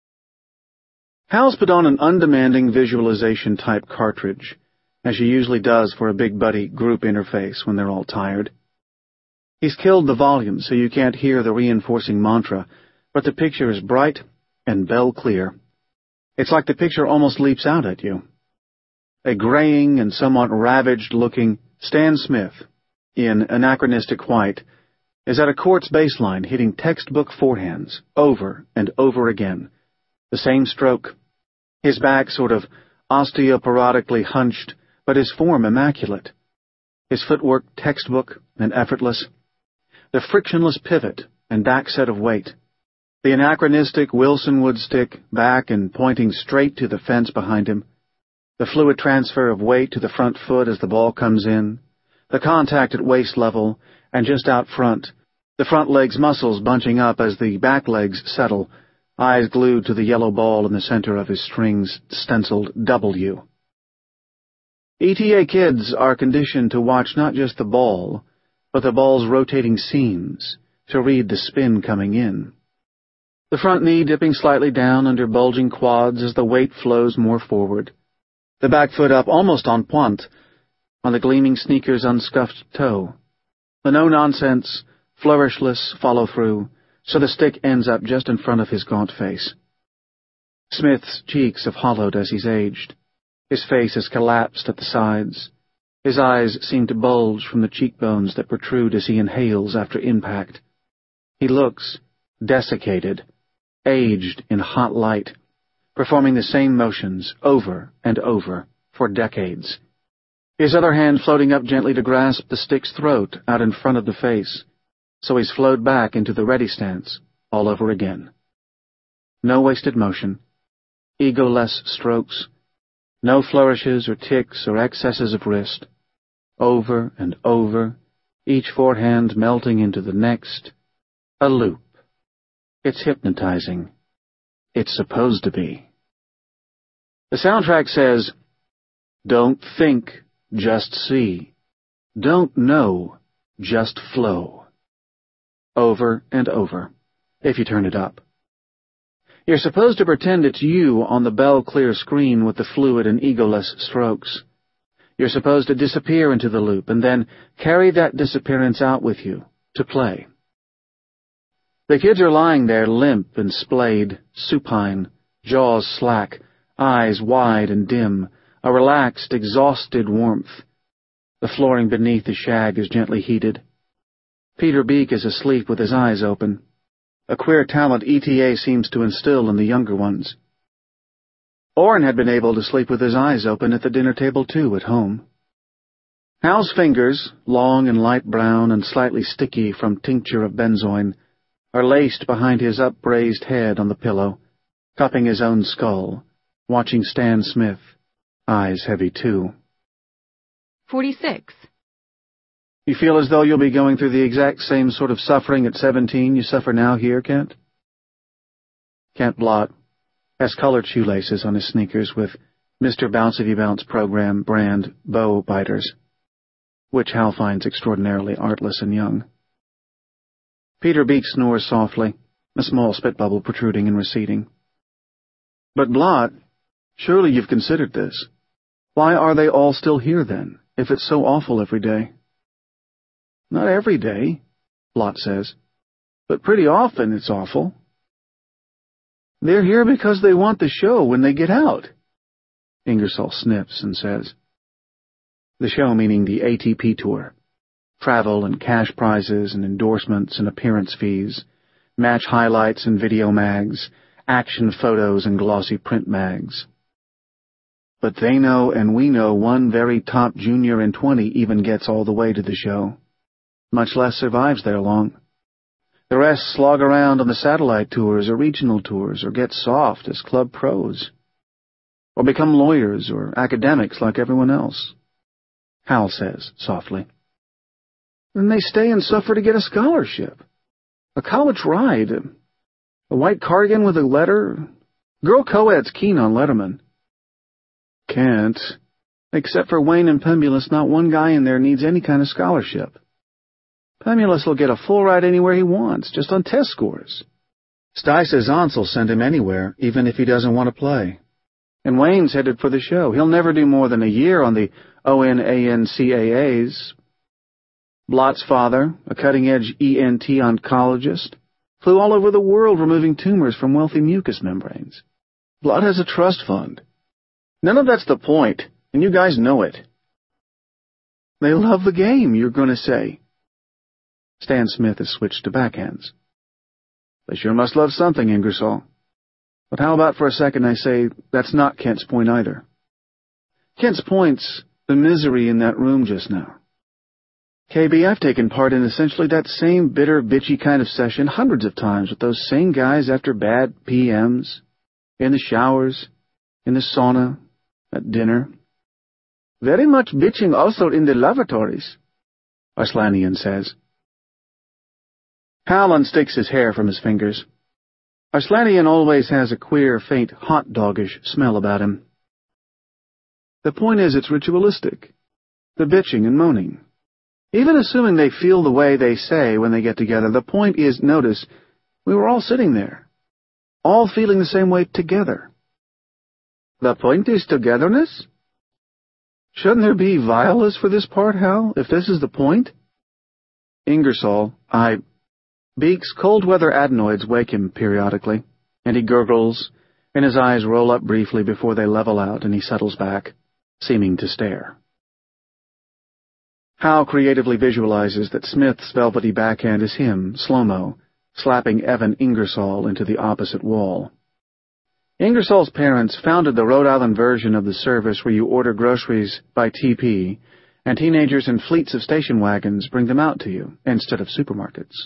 Hal's put on an undemanding visualization-type cartridge, as she usually does for a big buddy group interface when they're all tired. He's killed the volume so you can't hear the reinforcing mantra, but the picture is bright and bell-clear. It's like the picture almost leaps out at you. A graying and somewhat ravaged-looking Stan Smith, in anachronistic white, is at a quartz baseline hitting textbook forehands over and over again. The same stroke. His back sort of osteoporotically hunched, but his form immaculate. His footwork textbook and effortless. The frictionless pivot and back set of weight. The anachronistic Wilson wood stick back and pointing straight to the fence behind him. The fluid transfer of weight to the front foot as the ball comes in. The contact at waist level and just out front. The front leg's muscles bunching up as the back legs settle, eyes glued to the yellow ball in the center of his strings stenciled W. E T A kids are conditioned to watch not just the ball, but the ball's rotating seams, to read the spin coming in. The front knee dipping slightly down under bulging quads as the weight flows more forward. The back foot up almost en pointe, on the gleaming sneaker's unscuffed toe. The no-nonsense, flourishless follow-through, so the stick ends up just in front of his gaunt face. Smith's cheeks have hollowed as he's aged. His face has collapsed at the sides. His eyes seem to bulge from the cheekbones that protrude as he inhales after impact. He looks desiccated, aged in hot light, performing the same motions over and over for decades. His other hand floating up gently to grasp the stick's throat out in front of the face, so he's flowed back into the ready stance all over again. No wasted motion, ego-less strokes, no flourishes or ticks or excesses of wrist. Over and over, each forehand melting into the next. A loop. It's hypnotizing. It's supposed to be. The soundtrack says, "Don't think, just see. Don't know, just flow." Over and over, if you turn it up. You're supposed to pretend it's you on the bell-clear screen with the fluid and egoless strokes. You're supposed to disappear into the loop and then carry that disappearance out with you to play. The kids are lying there limp and splayed, supine, jaws slack, eyes wide and dim, a relaxed, exhausted warmth. The flooring beneath the shag is gently heated. Peter Beak is asleep with his eyes open. A queer talent E T A seems to instill in the younger ones. Orrin had been able to sleep with his eyes open at the dinner table, too, at home. Hal's fingers, long and light brown and slightly sticky from tincture of benzoin, are laced behind his upraised head on the pillow, cupping his own skull, watching Stan Smith, eyes heavy, too. forty-six. You feel as though you'll be going through the exact same sort of suffering at seventeen you suffer now here, Kent? Kent Blott has colored shoelaces on his sneakers with Mister Bouncy Bounce program brand bow biters, which Hal finds extraordinarily artless and young. Peter Beak snores softly, a small spit bubble protruding and receding. But Blott, surely you've considered this. Why are they all still here, then, if it's so awful every day? Not every day, Blott says, but pretty often it's awful. They're here because they want the show when they get out, Ingersoll sniffs and says. The show meaning the A T P tour. Travel and cash prizes and endorsements and appearance fees, match highlights and video mags, action photos and glossy print mags. But they know and we know one very top junior in twenty even gets all the way to the show. Much less survives there long. The rest slog around on the satellite tours or regional tours or get soft as club pros. Or become lawyers or academics like everyone else. Hal says, softly. Then they stay and suffer to get a scholarship. A college ride. A white cardigan with a letter. Girl co-ed's keen on Letterman. Can't. Except for Wayne and Pemulus, not one guy in there needs any kind of scholarship. Pemulus will get a full ride anywhere he wants, just on test scores. Sty says aunts will send him anywhere, even if he doesn't want to play. And Wayne's headed for the show. He'll never do more than a year on the O N A N C A As. Blott's father, a cutting-edge E N T oncologist, flew all over the world removing tumors from wealthy mucous membranes. Blott has a trust fund. None of that's the point, and you guys know it. They love the game, you're going to say. Stan Smith has switched to backhands. They sure must love something, Ingersoll. But how about for a second I say that's not Kent's point either? Kent's point's the misery in that room just now. K B, I've taken part in essentially that same bitter, bitchy kind of session hundreds of times with those same guys after bad P Ms, in the showers, in the sauna, at dinner. Very much bitching also in the lavatories, Arslanian says. Hal unsticks his hair from his fingers. Arslanian always has a queer, faint, hot-doggish smell about him. The point is it's ritualistic, the bitching and moaning. Even assuming they feel the way they say when they get together, the point is, notice, we were all sitting there, all feeling the same way together. The point is togetherness? Shouldn't there be violas for this part, Hal, if this is the point? Ingersoll, I... Beek's cold-weather adenoids wake him periodically, and he gurgles, and his eyes roll up briefly before they level out, and he settles back, seeming to stare. Hal creatively visualizes that Smith's velvety backhand is him, slow-mo, slapping Evan Ingersoll into the opposite wall. Ingersoll's parents founded the Rhode Island version of the service where you order groceries by T P, and teenagers in fleets of station wagons bring them out to you, instead of supermarkets.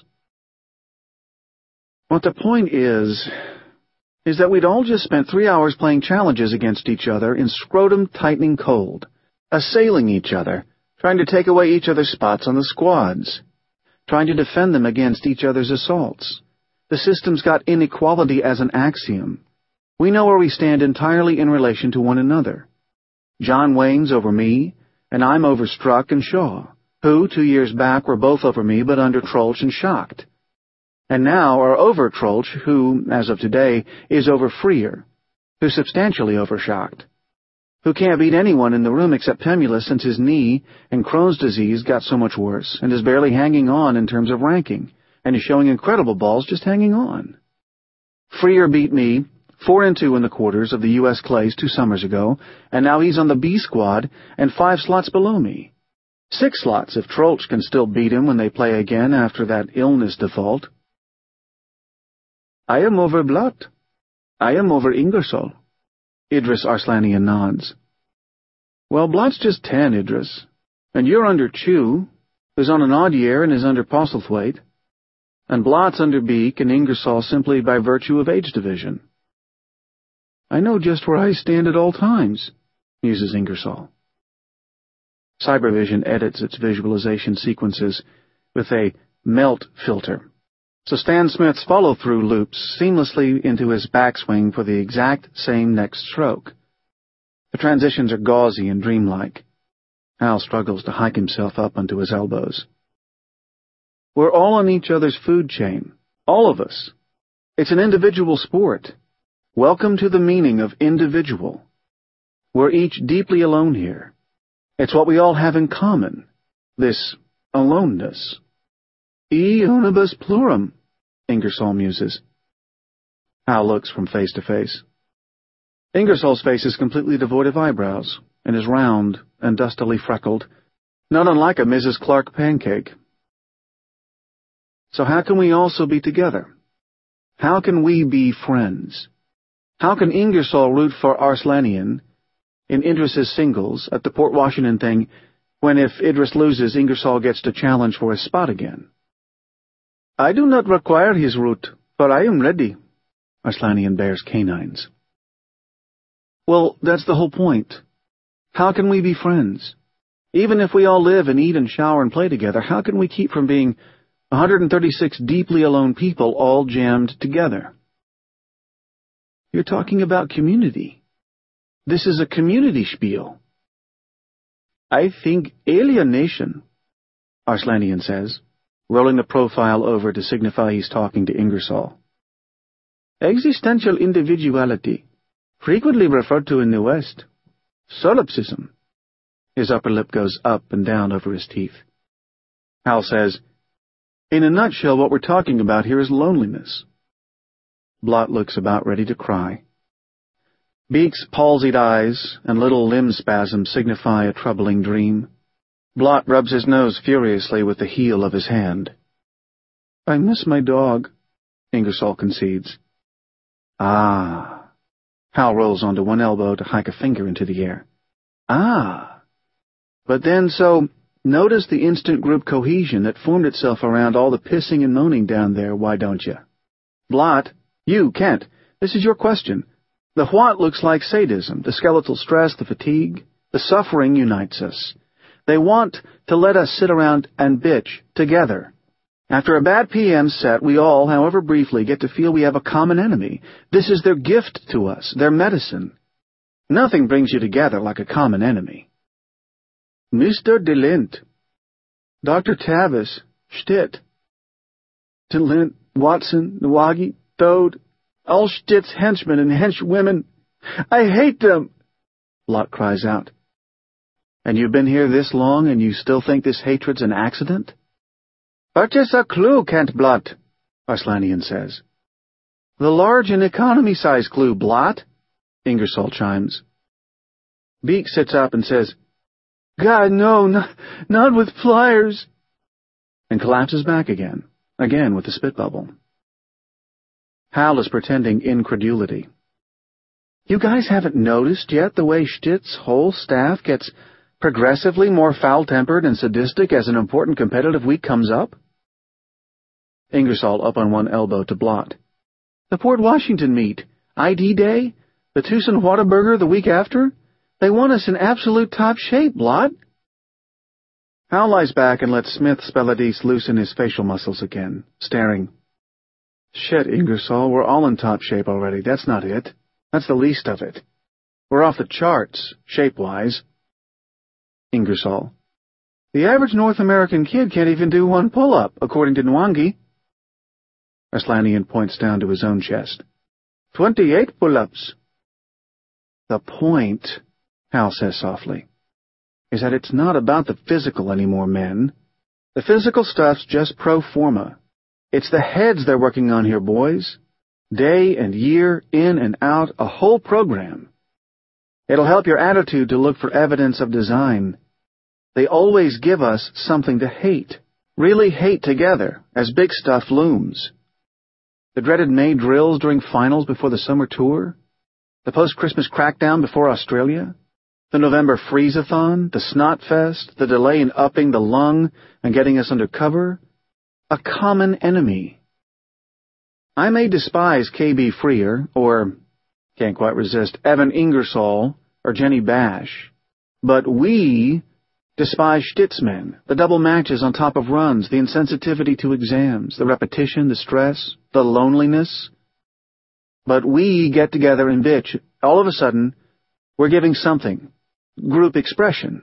What the point is, is that we'd all just spent three hours playing challenges against each other in scrotum-tightening cold, assailing each other, trying to take away each other's spots on the squads, trying to defend them against each other's assaults. The system's got inequality as an axiom. We know where we stand entirely in relation to one another. John Wayne's over me, and I'm over Struck and Shaw, who, two years back, were both over me but under Troeltsch and Schacht. And now are over Troeltsch, who, as of today, is over Freer, who's substantially over Schacht, who can't beat anyone in the room except Pemulus since his knee and Crohn's disease got so much worse and is barely hanging on in terms of ranking, and is showing incredible balls just hanging on. Freer beat me four and two in the quarters of the U S Clays two summers ago, and now he's on the B squad and five slots below me. Six slots if Troeltsch can still beat him when they play again after that illness default. I am over Blott. I am over Ingersoll. Idris Arslanian nods. Well, Blott's just ten, Idris. And you're under Chew, who's on an odd year and is under Postlethwaite. And Blott's under Beek and Ingersoll simply by virtue of age division. I know just where I stand at all times, muses Ingersoll. Cybervision edits its visualization sequences with a melt filter. So Stan Smith's follow-through loops seamlessly into his backswing for the exact same next stroke. The transitions are gauzy and dreamlike. Hal struggles to hike himself up onto his elbows. We're all on each other's food chain. All of us. It's an individual sport. Welcome to the meaning of individual. We're each deeply alone here. It's what we all have in common. This aloneness. E unibus plurum, Ingersoll muses. Hal looks from face to face. Ingersoll's face is completely devoid of eyebrows, and is round and dustily freckled, not unlike a Missus Clark pancake. So how can we also be together? How can we be friends? How can Ingersoll root for Arslanian in Idris's singles at the Port Washington thing when if Idris loses, Ingersoll gets to challenge for his spot again. I do not require his route, for I am ready, Arslanian bares canines. Well, that's the whole point. How can we be friends? Even if we all live and eat and shower and play together, how can we keep from being one hundred thirty-six deeply alone people all jammed together? You're talking about community. This is a community spiel. I think alienation, Arslanian says, rolling the profile over to signify he's talking to Ingersoll. Existential individuality, frequently referred to in the West. Solipsism. His upper lip goes up and down over his teeth. Hal says, in a nutshell, what we're talking about here is loneliness. Blot looks about ready to cry. Beak's palsied eyes and little limb spasms signify a troubling dream. Blot rubs his nose furiously with the heel of his hand. I miss my dog, Ingersoll concedes. Ah. Hal rolls onto one elbow to hike a finger into the air. Ah. But then, so, notice the instant group cohesion that formed itself around all the pissing and moaning down there, why don't you? Blot, you, Kent, this is your question. The what looks like sadism, the skeletal stress, the fatigue, the suffering unites us. They want to let us sit around and bitch together. After a bad P M set, we all, however briefly, get to feel we have a common enemy. This is their gift to us, their medicine. Nothing brings you together like a common enemy. Mister DeLint. Doctor Tavis. Stitt. DeLint, Watson, Nwagi, Toad, all Stitt's henchmen and henchwomen. I hate them, Blot cries out. And you've been here this long and you still think this hatred's an accident? Purchase a clue, Kent Blot, Arslanian says. The large and economy-size clue, Blot, Ingersoll chimes. Beak sits up and says, God, no, not, not with flyers, and collapses back again, again with the spit bubble. Hal is pretending incredulity. You guys haven't noticed yet the way Stitt's whole staff gets progressively more foul-tempered and sadistic as an important competitive week comes up? Ingersoll up on one elbow to Blot. The Port Washington meet, I D Day, the Tucson Whataburger the week after? They want us in absolute top shape, Blot. Hal lies back and lets Smith Spelladise loosen his facial muscles again, staring. Shit, Ingersoll, we're all in top shape already. That's not it. That's the least of it. We're off the charts, shape-wise. Ingersoll. The average North American kid can't even do one pull-up, according to Nwangi. Arslanian points down to his own chest. Twenty-eight pull-ups. The point, Hal says softly, is that it's not about the physical anymore, men. The physical stuff's just pro forma. It's the heads they're working on here, boys. Day and year, in and out, a whole program. It'll help your attitude to look for evidence of design. They always give us something to hate, really hate together, as big stuff looms. The dreaded May drills during finals before the summer tour, the post-Christmas crackdown before Australia, the November freeze-a-thon, the snot fest, the delay in upping the lung and getting us under cover. A common enemy. I may despise K B Freer, or, can't quite resist, Evan Ingersoll, or Jenny Bash, but we despise Stitzmen, the double matches on top of runs, the insensitivity to exams, the repetition, the stress, the loneliness. But we get together and bitch. All of a sudden, we're giving something. Group expression.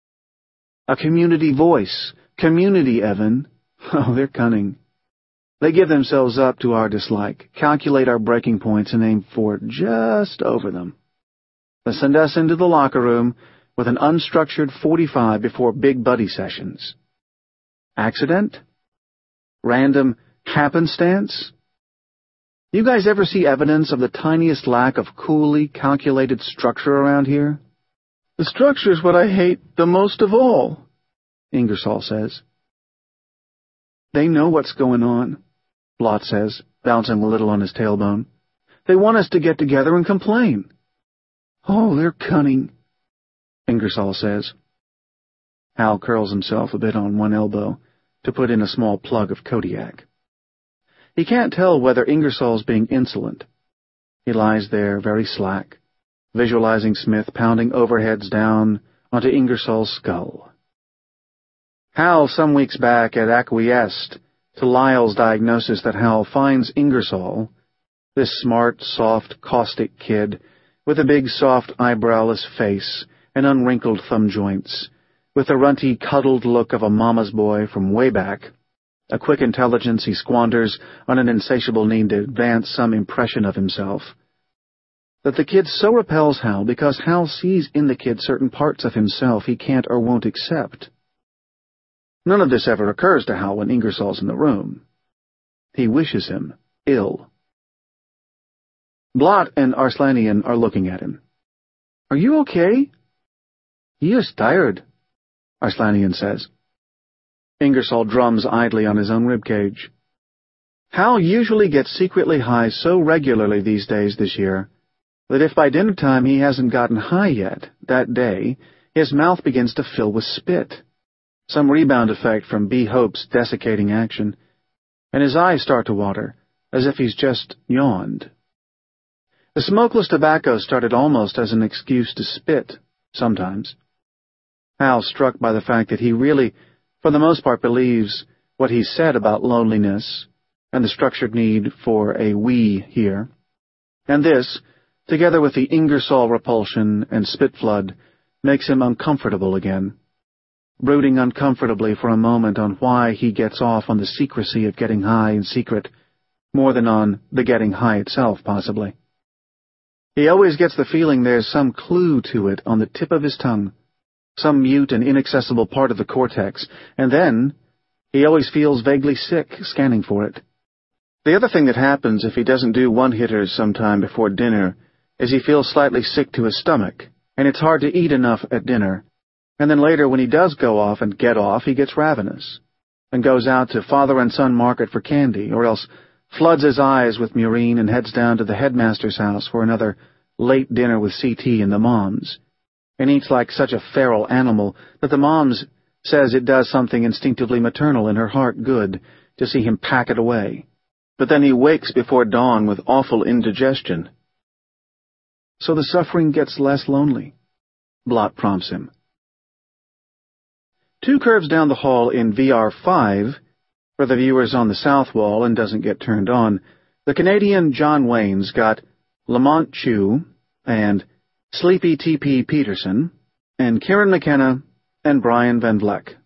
A community voice. Community, Evan. Oh, they're cunning. They give themselves up to our dislike, calculate our breaking points, and aim for just over them. They send us into the locker room with an unstructured forty-five before big buddy sessions. Accident? Random happenstance? You guys ever see evidence of the tiniest lack of coolly calculated structure around here? The structure's what I hate the most of all, Ingersoll says. They know what's going on, Blot says, bouncing a little on his tailbone. They want us to get together and complain. Oh, they're cunning, Ingersoll says. Hal curls himself a bit on one elbow to put in a small plug of Kodiak. He can't tell whether Ingersoll's being insolent. He lies there very slack, visualizing Smith pounding overheads down onto Ingersoll's skull. Hal, some weeks back, had acquiesced to Lyle's diagnosis that Hal finds Ingersoll, this smart, soft, caustic kid, with a big, soft, eyebrowless face and unwrinkled thumb joints, with the runty, cuddled look of a mama's boy from way back, a quick intelligence he squanders on an insatiable need to advance some impression of himself, that the kid so repels Hal because Hal sees in the kid certain parts of himself he can't or won't accept. None of this ever occurs to Hal when Ingersoll's in the room. He wishes him ill. Blot and Arslanian are looking at him. "Are you okay?" "He is tired," Arslanian says. Ingersoll drums idly on his own ribcage. Hal usually gets secretly high so regularly these days this year that if by dinner time he hasn't gotten high yet, that day, his mouth begins to fill with spit, some rebound effect from B. Hope's desiccating action, and his eyes start to water, as if he's just yawned. The smokeless tobacco started almost as an excuse to spit, sometimes. Hal's struck by the fact that he really, for the most part, believes what he said about loneliness and the structured need for a we here. And this, together with the Ingersoll repulsion and spit flood, makes him uncomfortable again, brooding uncomfortably for a moment on why he gets off on the secrecy of getting high in secret, more than on the getting high itself, possibly. He always gets the feeling there's some clue to it on the tip of his tongue, some mute and inaccessible part of the cortex, and then he always feels vaguely sick scanning for it. The other thing that happens if he doesn't do one-hitters sometime before dinner is he feels slightly sick to his stomach, and it's hard to eat enough at dinner. And then later, when he does go off and get off, he gets ravenous, and goes out to Father and Son Market for candy, or else floods his eyes with Murine and heads down to the headmaster's house for another late dinner with C T and the moms, and eats like such a feral animal that the moms says it does something instinctively maternal in her heart good to see him pack it away. But then he wakes before dawn with awful indigestion. So the suffering gets less lonely, Blot prompts him. Two curves down the hall in V R five, for the viewers on the south wall and doesn't get turned on, the Canadian John Wayne's got Lamont Chew and Sleepy T P Peterson and Kieran McKenna and Brian Van Vleck.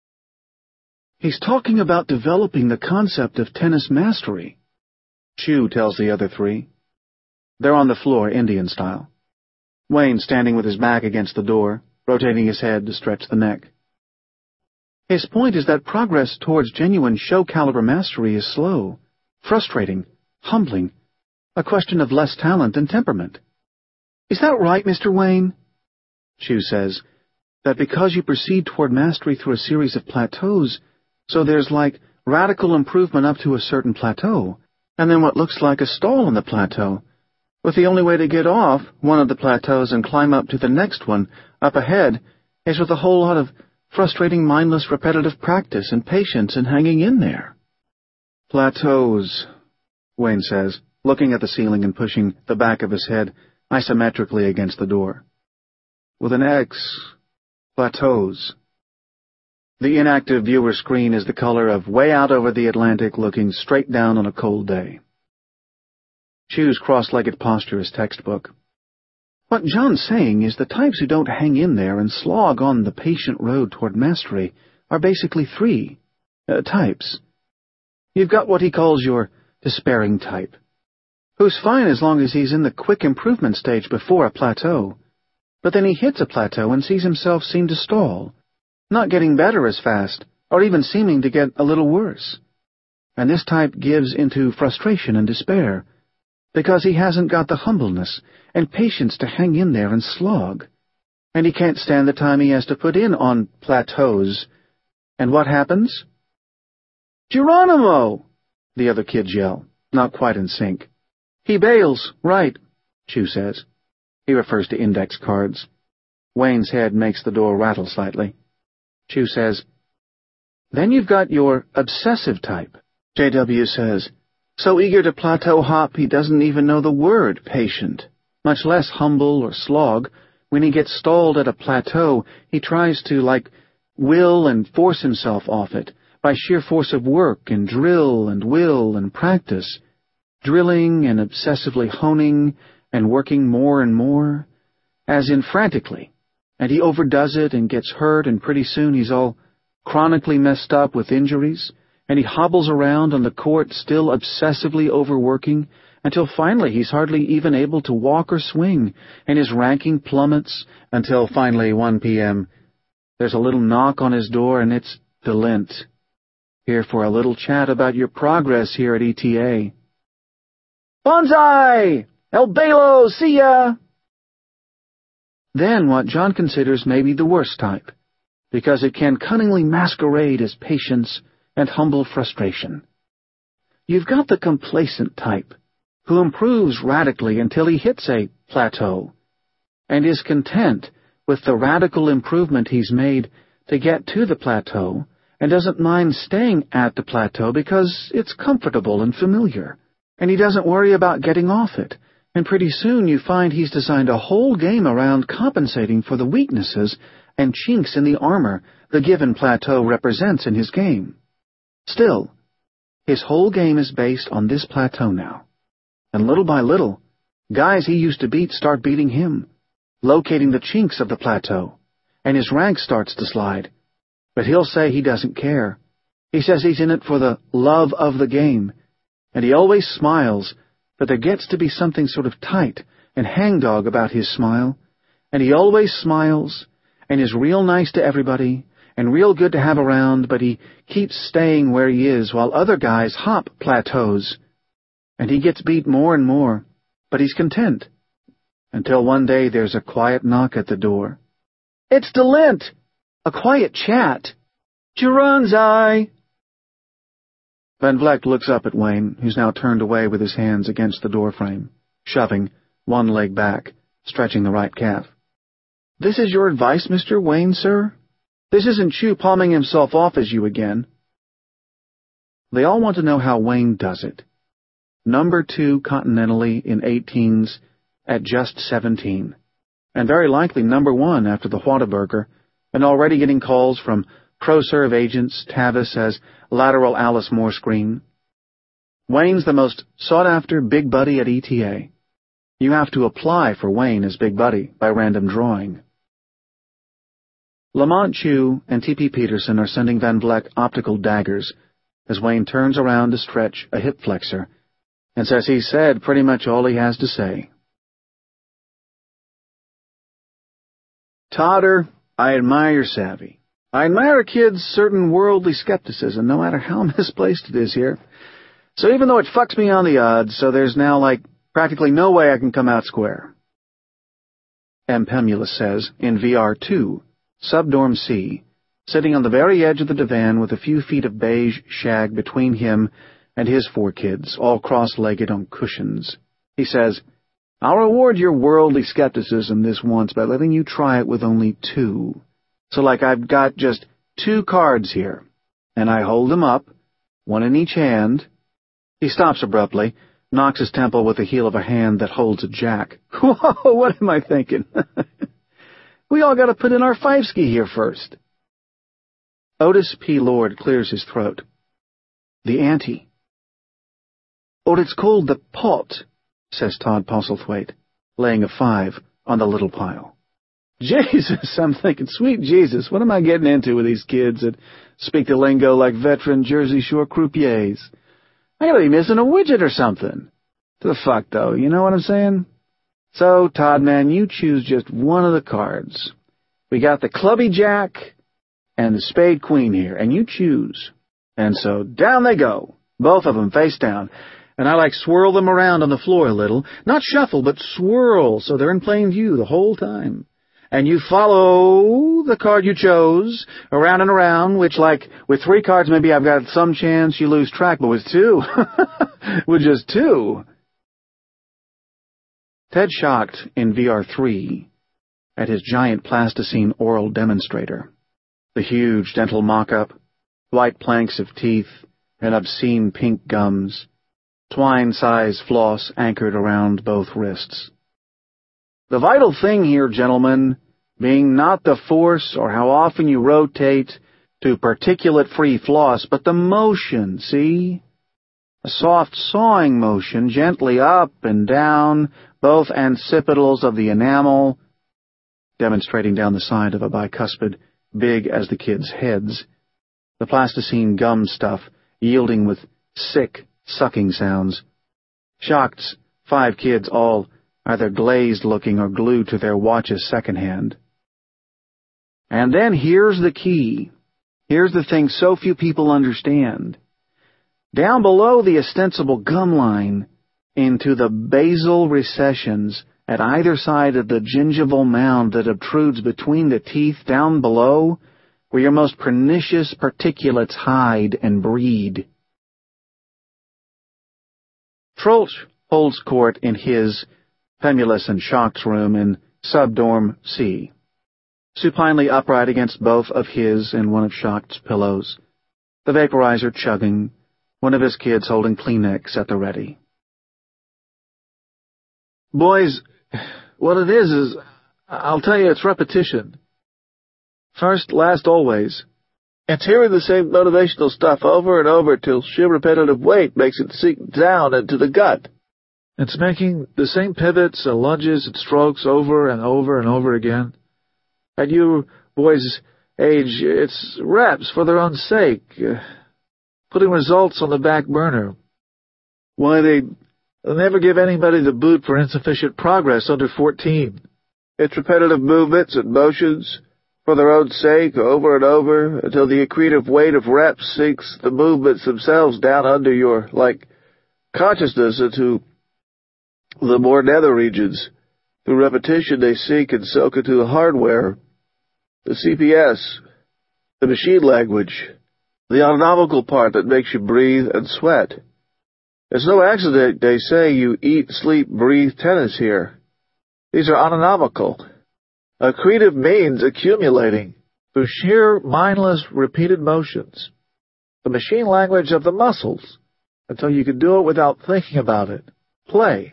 "He's talking about developing the concept of tennis mastery," Chew tells the other three. They're on the floor, Indian style. Wayne standing with his back against the door, rotating his head to stretch the neck. "His point is that progress towards genuine show-caliber mastery is slow, frustrating, humbling, a question of less talent and temperament. Is that right, Mister Wayne?" Chew says that because you proceed toward mastery through a series of plateaus, so there's like radical improvement up to a certain plateau, and then what looks like a stall on the plateau, with the only way to get off one of the plateaus and climb up to the next one up ahead is with a whole lot of frustrating, mindless, repetitive practice and patience and hanging in there. "Plateaus," Wayne says, looking at the ceiling and pushing the back of his head isometrically against the door. "With an X. Plateaus." The inactive viewer screen is the color of way out over the Atlantic looking straight down on a cold day. Chew's cross-legged posture is textbook. "What John's saying is the types who don't hang in there and slog on the patient road toward mastery are basically three uh, types. You've got what he calls your despairing type, who's fine as long as he's in the quick improvement stage before a plateau, but then he hits a plateau and sees himself seem to stall, not getting better as fast, or even seeming to get a little worse. And this type gives into frustration and despair, because he hasn't got the humbleness and patience to hang in there and slog, and he can't stand the time he has to put in on plateaus. And what happens?" "Geronimo!" the other kids yell, not quite in sync. "He bails, right," Chew says. He refers to index cards. Wayne's head makes the door rattle slightly. Chew says, "Then you've got your obsessive type." J W says, "So eager to plateau hop he doesn't even know the word patient, much less humble or slog. When he gets stalled at a plateau, he tries to, like, will and force himself off it, by sheer force of work and drill and will and practice, drilling and obsessively honing and working more and more, as in frantically, and he overdoes it and gets hurt, and pretty soon he's all chronically messed up with injuries, and he hobbles around on the court still obsessively overworking, until finally he's hardly even able to walk or swing, and his ranking plummets, until finally one p m there's a little knock on his door, and it's Delint, here for a little chat about your progress here at E T A. Bonsai! El Balo, see ya! Then what John considers maybe the worst type, because it can cunningly masquerade as patience and humble frustration. You've got the complacent type, who improves radically until he hits a plateau, and is content with the radical improvement he's made to get to the plateau, and doesn't mind staying at the plateau because it's comfortable and familiar, and he doesn't worry about getting off it, and pretty soon you find he's designed a whole game around compensating for the weaknesses and chinks in the armor the given plateau represents in his game. Still, his whole game is based on this plateau now, and little by little, guys he used to beat start beating him, locating the chinks of the plateau, and his rank starts to slide. But he'll say he doesn't care. He says he's in it for the love of the game, and he always smiles, but there gets to be something sort of tight and hangdog about his smile, and he always smiles, and is real nice to everybody, and real good to have around, but he keeps staying where he is while other guys hop plateaus, and he gets beat more and more, but he's content, until one day there's a quiet knock at the door. It's Delint! A quiet chat. Geronzai! Van Vleck looks up at Wayne, who's now turned away with his hands against the doorframe, shoving, one leg back, stretching the right calf. This is your advice, Mister Wayne, sir? This isn't Chew palming himself off as you again. They all want to know how Wayne does it. Number two continentally in eighteens at just seventeen, and very likely number one after the Whataburger, and already getting calls from ProServe agents Tavis as lateral Alice Moore screen. Wayne's the most sought-after big buddy at E T A. You have to apply for Wayne as big buddy by random drawing. Lamont Chew and T P Peterson are sending Van Vleck optical daggers as Wayne turns around to stretch a hip flexor and says he's said pretty much all he has to say. Totter, I admire your savvy. I admire a kid's certain worldly skepticism, no matter how misplaced it is here. So even though it fucks me on the odds, so there's now, like, practically no way I can come out square. M. Pemulus says, in V R two, Subdorm C, sitting on the very edge of the divan with a few feet of beige shag between him and his four kids, all cross-legged on cushions. He says, I'll reward your worldly skepticism this once by letting you try it with only two. So like I've got just two cards here, and I hold them up, one in each hand. He stops abruptly, knocks his temple with the heel of a hand that holds a jack. Whoa, what am I thinking? We all got to put in our five-ski here first. Otis P. Lord clears his throat. The ante. Or it's called the pot, says Todd Postlethwaite, laying a five on the little pile. Jesus, I'm thinking, sweet Jesus, what am I getting into with these kids that speak the lingo like veteran Jersey Shore croupiers? I gotta be missing a widget or something. To the fuck, though, you know what I'm saying? So, Todd, man, you choose just one of the cards. We got the clubby jack and the spade queen here, and you choose. And so, down they go, both of them face down. And I like swirl them around on the floor a little. Not shuffle, but swirl, so they're in plain view the whole time. And you follow the card you chose, around and around, which, like, with three cards, maybe I've got some chance you lose track, but with two, with just two. Ted shocked in V R three at his giant plasticine oral demonstrator. The huge dental mock-up, white planks of teeth, and obscene pink gums, twine-size floss anchored around both wrists. The vital thing here, gentlemen, being not the force or how often you rotate to particulate-free floss, but the motion, see? A soft sawing motion, gently up and down, both accipitals of the enamel, demonstrating down the side of a bicuspid, big as the kids' heads, the plasticine gum stuff yielding with sick, sucking sounds. Shocked's five kids all either glazed-looking or glued to their watches secondhand. And then here's the key. Here's the thing so few people understand. Down below the ostensible gum line, into the basal recessions at either side of the gingival mound that obtrudes between the teeth down below, where your most pernicious particulates hide and breed. Troeltsch holds court in his, Pemulus and Shock's room in subdorm C, supinely upright against both of his and one of Shock's pillows, the vaporizer chugging, one of his kids holding Kleenex at the ready. Boys, what it is is, I'll tell you, it's repetition. First, last, always. It's hearing the same motivational stuff over and over till sheer repetitive weight makes it sink down into the gut. It's making the same pivots and lunges and strokes over and over and over again. At you boys' age, it's reps for their own sake, uh, putting results on the back burner. Why, they, they'll never give anybody the boot for insufficient progress under fourteen. It's repetitive movements and motions for their own sake, over and over, until the accretive weight of reps sinks the movements themselves down under your, like, consciousness into the more nether regions. Through repetition, they sink and soak into the hardware, the C P S, the machine language, the autonomical part that makes you breathe and sweat. It's no accident they say you eat, sleep, breathe tennis here. These are autonomical. Accretive means accumulating through sheer, mindless, repeated motions. The machine language of the muscles, until you can do it without thinking about it. Play.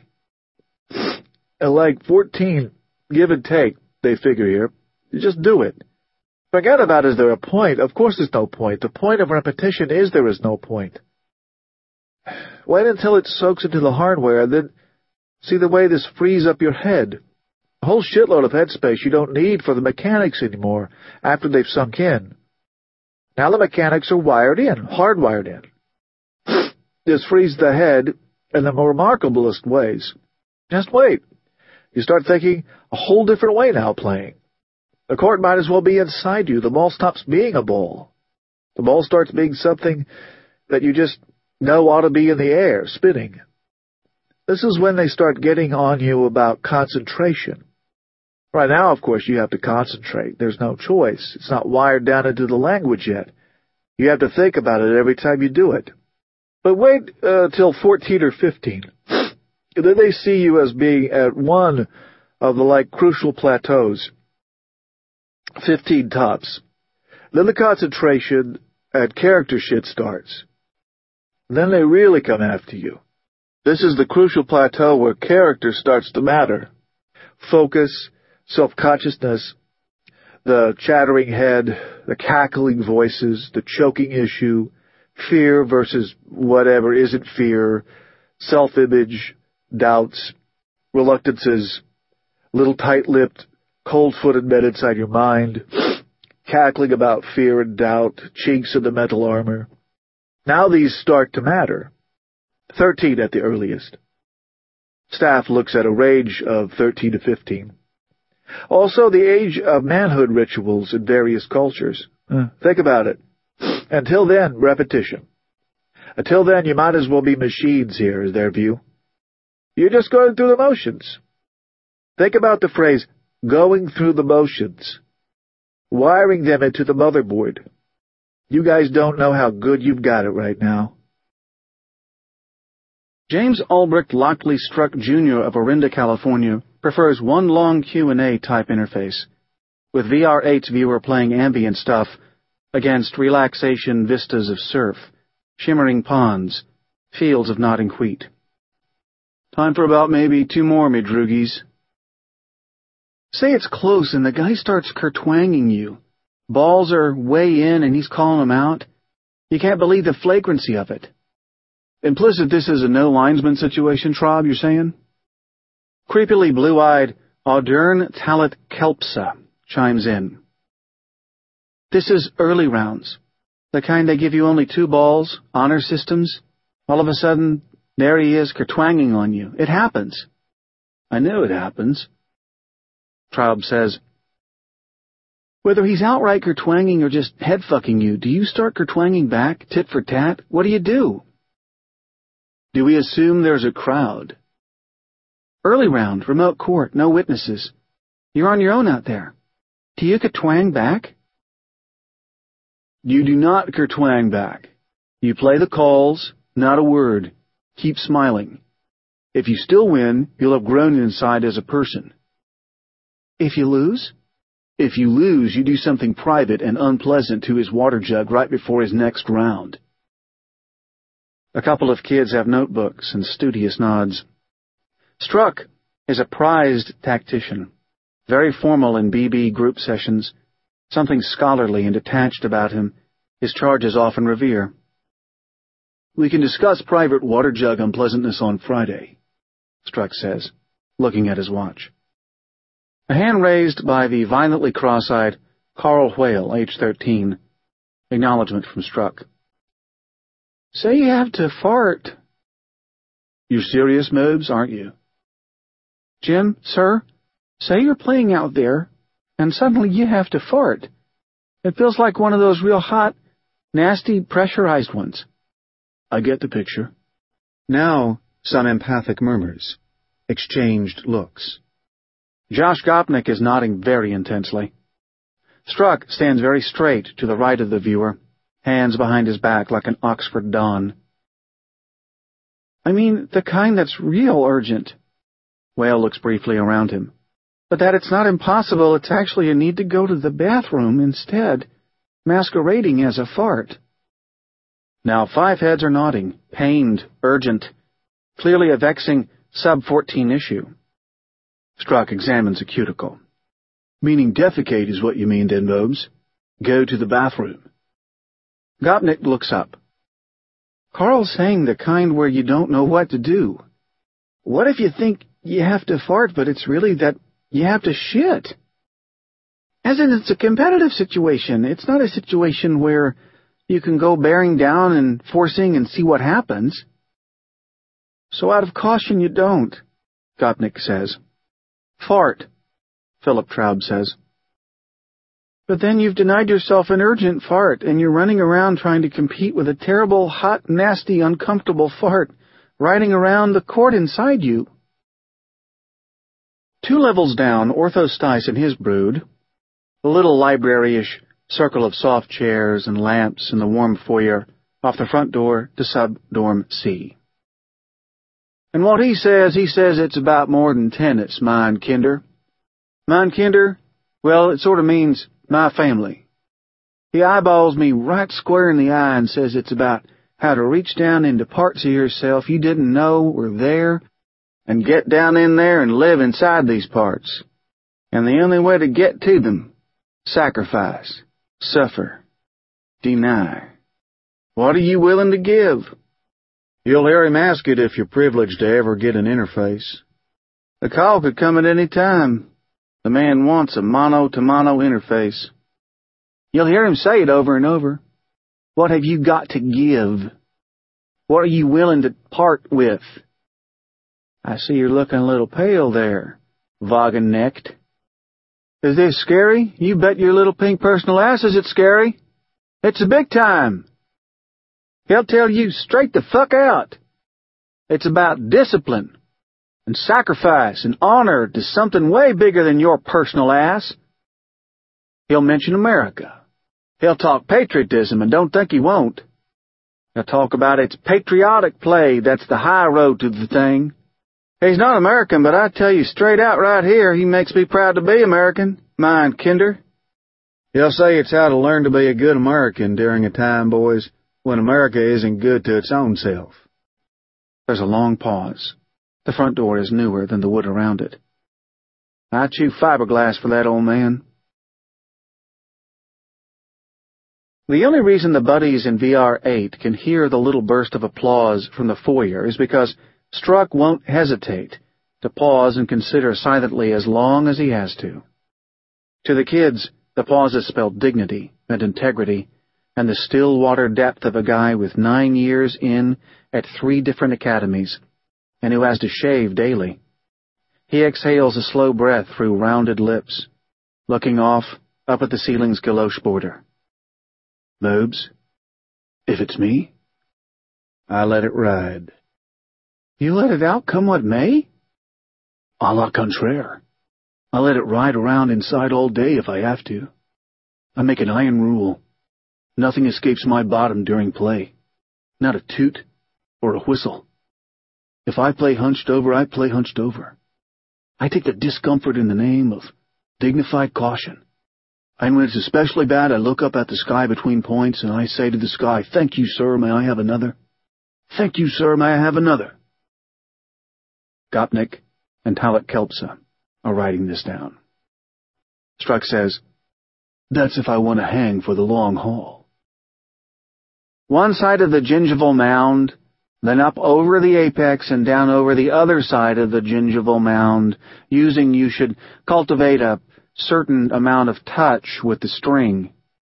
And like fourteen, give and take, they figure here. You just do it. Forget about is there a point. Of course there's no point. The point of repetition is there is no point. Wait until it soaks into the hardware, then see the way this frees up your head. A whole shitload of headspace you don't need for the mechanics anymore after they've sunk in. Now the mechanics are wired in, hardwired in. This frees the head in the remarkablest ways. Just wait. You start thinking a whole different way now playing. The court might as well be inside you. The ball stops being a ball. The ball starts being something that you just know ought to be in the air, spinning. This is when they start getting on you about concentration. Right now, of course, you have to concentrate. There's no choice. It's not wired down into the language yet. You have to think about it every time you do it. But wait uh, till fourteen or fifteen. Then they see you as being at one of the, like, crucial plateaus. Fifteen tops. Then the concentration and character shit starts. Then they really come after you. This is the crucial plateau where character starts to matter. Focus, self-consciousness, the chattering head, the cackling voices, the choking issue, fear versus whatever isn't fear, self-image, doubts, reluctances, little tight-lipped, cold-footed men inside your mind, cackling about fear and doubt, chinks in the mental armor. Now these start to matter. Thirteen at the earliest. Staff looks at a range of thirteen to fifteen. Also the age of manhood rituals in various cultures. Uh, think about it. Until then, repetition. Until then, you might as well be machines here, is their view. You're just going through the motions. Think about the phrase, going through the motions. Wiring them into the motherboard. You guys don't know how good you've got it right now. James Albrecht Lockley Struck Junior of Orinda, California, prefers one long Q and A type interface, with V R eight's viewer playing ambient stuff against relaxation vistas of surf, shimmering ponds, fields of nodding wheat. Time for about maybe two more, me droogies. Say it's close and the guy starts kertwanging you. Balls are way in and he's calling them out. You can't believe the flagrancy of it. Implicit this is a no-linesman situation, Traub, you're saying? Creepily blue-eyed Audern Talit Kelpsa chimes in. This is early rounds. The kind they give you only two balls, honor systems. All of a sudden, there he is kertwanging on you. It happens. I know it happens. Traub says, whether he's outright kertwanging or just head-fucking you, do you start kertwanging back, tit for tat? What do you do? Do we assume there's a crowd? Early round, remote court, no witnesses. You're on your own out there. Do you kertwang back? You do not kertwang back. You play the calls, not a word. Keep smiling. If you still win, you'll have grown inside as a person. If you lose? If you lose, you do something private and unpleasant to his water jug right before his next round. A couple of kids have notebooks and studious nods. Struck is a prized tactician, very formal in B B group sessions, something scholarly and detached about him. His charges often revere. We can discuss private water jug unpleasantness on Friday, Struck says, looking at his watch. A hand raised by the violently cross-eyed Carl Whale, age thirteen. Acknowledgement from Struck. Say you have to fart. You're serious, Mobes, aren't you? Jim, sir, say you're playing out there, and suddenly you have to fart. It feels like one of those real hot, nasty, pressurized ones. I get the picture. Now, some empathic murmurs. Exchanged looks. Josh Gopnik is nodding very intensely. Struck stands very straight to the right of the viewer, hands behind his back like an Oxford Don. I mean, the kind that's real urgent. Whale looks briefly around him. But that it's not impossible, it's actually a need to go to the bathroom instead, masquerading as a fart. Now five heads are nodding, pained, urgent, clearly a vexing sub fourteen issue. Struck examines a cuticle. Meaning defecate is what you mean, then, Mobes. Go to the bathroom. Gopnik looks up. Carl's saying the kind where you don't know what to do. What if you think you have to fart, but it's really that you have to shit? As in, it's a competitive situation. It's not a situation where you can go bearing down and forcing and see what happens. So out of caution you don't, Gopnik says. Fart, Philip Traub says. But then you've denied yourself an urgent fart, and you're running around trying to compete with a terrible, hot, nasty, uncomfortable fart riding around the court inside you. Two levels down, Orthostice and his brood, a little library-ish circle of soft chairs and lamps in the warm foyer off the front door to sub-dorm C. And what he says, he says it's about more than tennis, mein Kinder. Mein Kinder, well, it sort of means my family. He eyeballs me right square in the eye and says it's about how to reach down into parts of yourself you didn't know were there and get down in there and live inside these parts. And the only way to get to them, sacrifice, suffer, deny. What are you willing to give? You'll hear him ask it if you're privileged to ever get an interface. The call could come at any time. The man wants a mono-to-mono interface. You'll hear him say it over and over. What have you got to give? What are you willing to part with? I see you're looking a little pale there, Wagenknecht. Is this scary? You bet your little pink personal ass is it scary. It's a big time. He'll tell you straight the fuck out. It's about discipline and sacrifice and honor to something way bigger than your personal ass. He'll mention America. He'll talk patriotism, and don't think he won't. He'll talk about its patriotic play. That's the high road to the thing. He's not American, but I tell you straight out right here, he makes me proud to be American, mein Kinder. You'll say it's how to learn to be a good American during a time, boys, when America isn't good to its own self. There's a long pause. The front door is newer than the wood around it. I chew fiberglass for that, old man. The only reason the buddies in V R eight can hear the little burst of applause from the foyer is because Struck won't hesitate to pause and consider silently as long as he has to. To the kids, the pauses spelled dignity and integrity and the still water depth of a guy with nine years in at three different academies and who has to shave daily. He exhales a slow breath through rounded lips, looking off up at the ceiling's galoche border. Boobs, if it's me, I let it ride. You let it out come what may? A la contraire. I let it ride around inside all day if I have to. I make an iron rule. Nothing escapes my bottom during play. Not a toot or a whistle. If I play hunched over, I play hunched over. I take the discomfort in the name of dignified caution. And when it's especially bad, I look up at the sky between points and I say to the sky, "Thank you, sir, may I have another? Thank you, sir, may I have another?" Gopnik and Talek Kelpsa are writing this down. Struck says, "That's if I want to hang for the long haul." One side of the gingival mound, then up over the apex and down over the other side of the gingival mound, using you should cultivate a certain amount of touch with the string.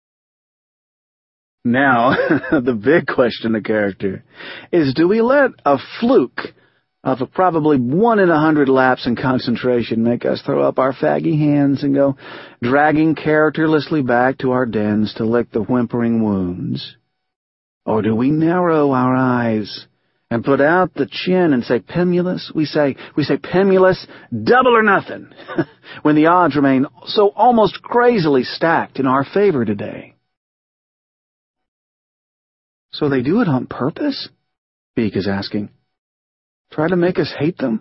Now, the big question of character is, do we let a fluke of a probably one in a hundred lapse in concentration make us throw up our faggy hands and go dragging characterlessly back to our dens to lick the whimpering wounds? Or do we narrow our eyes and put out the chin and say, "Pemulous"? We say, we say, "Pemulous, double or nothing," when the odds remain so almost crazily stacked in our favor today. So they do it on purpose? Beak is asking. Try to make us hate them?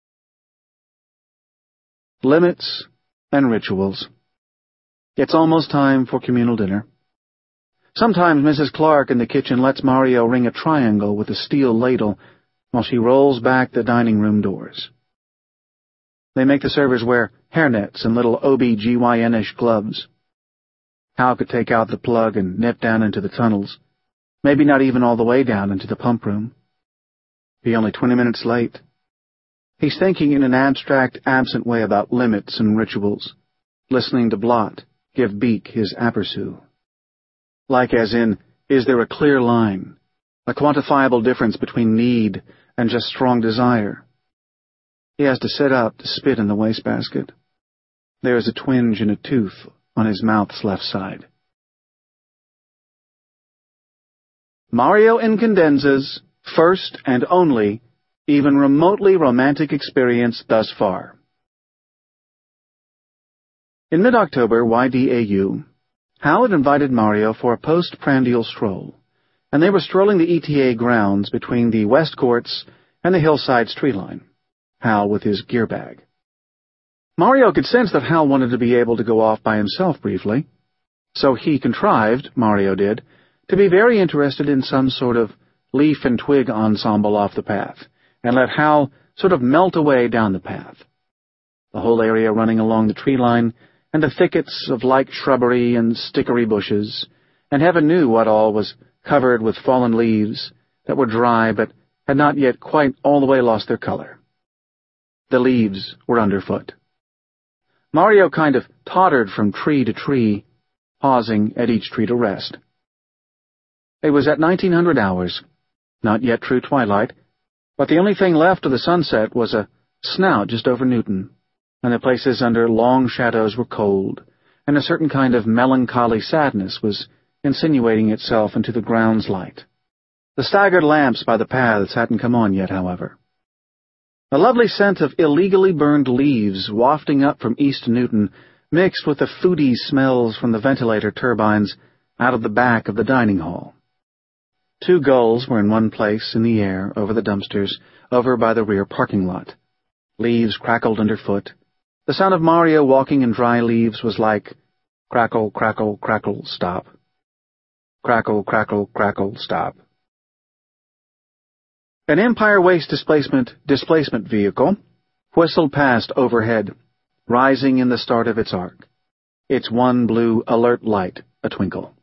Limits and rituals. It's almost time for communal dinner. Sometimes Missus Clark in the kitchen lets Mario ring a triangle with a steel ladle while she rolls back the dining room doors. They make the servers wear hairnets and little O B G Y N-ish gloves. Hal could take out the plug and nip down into the tunnels, maybe not even all the way down into the pump room. Be only twenty minutes late. He's thinking in an abstract, absent way about limits and rituals, listening to Blot give Beak his aperçu. Like as in, is there a clear line, a quantifiable difference between need and just strong desire? He has to sit up to spit in the wastebasket. There is a twinge and a tooth on his mouth's left side. Mario Incandenz's first and only, even remotely romantic experience thus far. In mid-October, Y D A U, Hal had invited Mario for a post-prandial stroll, and they were strolling the E T A grounds between the West Courts and the Hillside's tree line, Hal with his gear bag. Mario could sense that Hal wanted to be able to go off by himself briefly, so he contrived, Mario did, to be very interested in some sort of leaf and twig ensemble off the path, and let Hal sort of melt away down the path. The whole area running along the tree line, and the thickets of light shrubbery and stickery bushes, and heaven knew what all was covered with fallen leaves that were dry but had not yet quite all the way lost their color. The leaves were underfoot. Mario kind of tottered from tree to tree, pausing at each tree to rest. It was at nineteen hundred hours, not yet true twilight, but the only thing left of the sunset was a snout just over Newton, and the places under long shadows were cold, and a certain kind of melancholy sadness was insinuating itself into the ground's light. The staggered lamps by the paths hadn't come on yet, however. The lovely scent of illegally burned leaves wafting up from East Newton mixed with the foody smells from the ventilator turbines out of the back of the dining hall. Two gulls were in one place in the air over the dumpsters, over by the rear parking lot. Leaves crackled underfoot. The sound of Mario walking in dry leaves was like Crackle, crackle, crackle, stop. Crackle, crackle, crackle, stop. An Empire Waste Displacement displacement vehicle whistled past overhead, rising in the start of its arc, its one blue alert light a twinkle.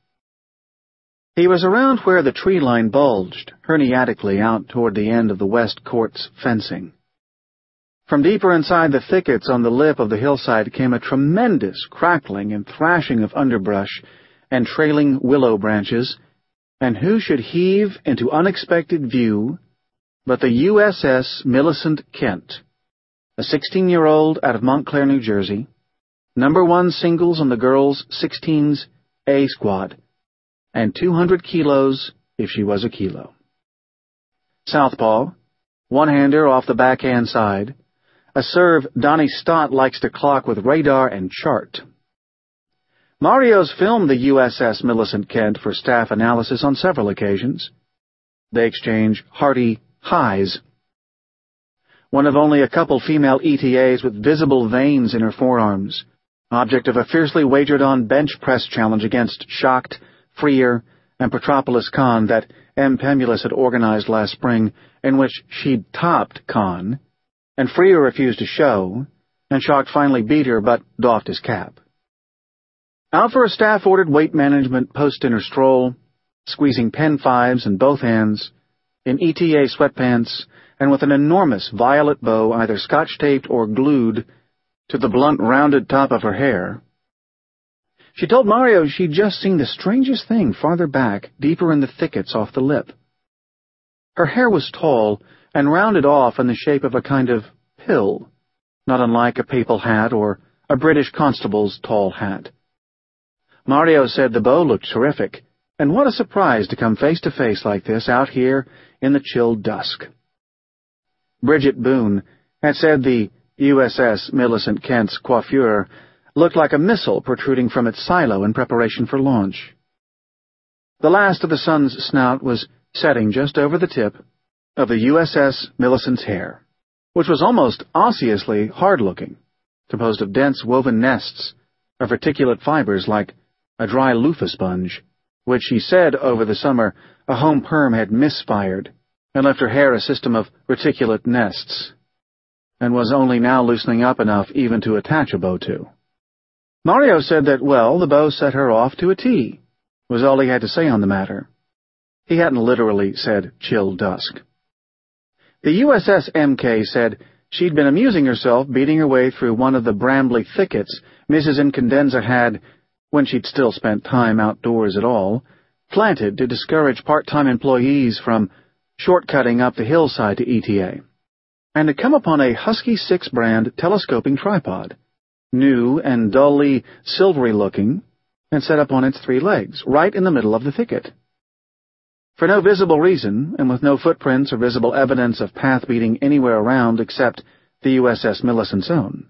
He was around where the tree line bulged herniatically out toward the end of the West Court's fencing. From deeper inside the thickets on the lip of the hillside came a tremendous crackling and thrashing of underbrush and trailing willow branches, and who should heave into unexpected view but the U S S Millicent Kent, a sixteen-year-old out of Montclair, New Jersey, number one singles on the girls' sixteens A squad, and two hundred kilos if she was a kilo. Southpaw, one-hander off the backhand side, a serve Donnie Stott likes to clock with radar and chart. Mario's filmed the U S S Millicent Kent for staff analysis on several occasions. They exchange hearty highs. One of only a couple female E T As with visible veins in her forearms, object of a fiercely wagered-on bench press challenge against Shocked, Freer, and Petropolis Khan that M. Pemulus had organized last spring, in which she'd topped Khan, and Freer refused to show, and Shocked finally beat her but doffed his cap. Out for a staff-ordered weight management post-dinner stroll, squeezing pen fives in both hands, in E T A sweatpants, and with an enormous violet bow either scotch-taped or glued to the blunt, rounded top of her hair. She told Mario she'd just seen the strangest thing farther back, deeper in the thickets off the lip. Her hair was tall and rounded off in the shape of a kind of pill, not unlike a papal hat or a British constable's tall hat. Mario said the bow looked terrific, and what a surprise to come face to face like this out here in the chill dusk. Bridget Boone had said the U S S Millicent Kent's coiffure looked like a missile protruding from its silo in preparation for launch. The last of the sun's snout was setting just over the tip of the U S S Millicent's hair, which was almost osseously hard-looking, composed of dense woven nests of reticulate fibers like a dry loofah sponge, which she said over the summer a home perm had misfired and left her hair a system of reticulate nests, and was only now loosening up enough even to attach a bow to. Mario said that, well, the bow set her off to a T, was all he had to say on the matter. He hadn't literally said chill dusk. The U S S M K said she'd been amusing herself beating her way through one of the brambly thickets Missus Incandenza had, when she'd still spent time outdoors at all, planted to discourage part-time employees from shortcutting up the hillside to E T A, and had come upon a Husky six brand telescoping tripod, new and dully silvery-looking, and set up on its three legs, right in the middle of the thicket. For no visible reason, and with no footprints or visible evidence of path beating anywhere around except the U S S Millicent's own.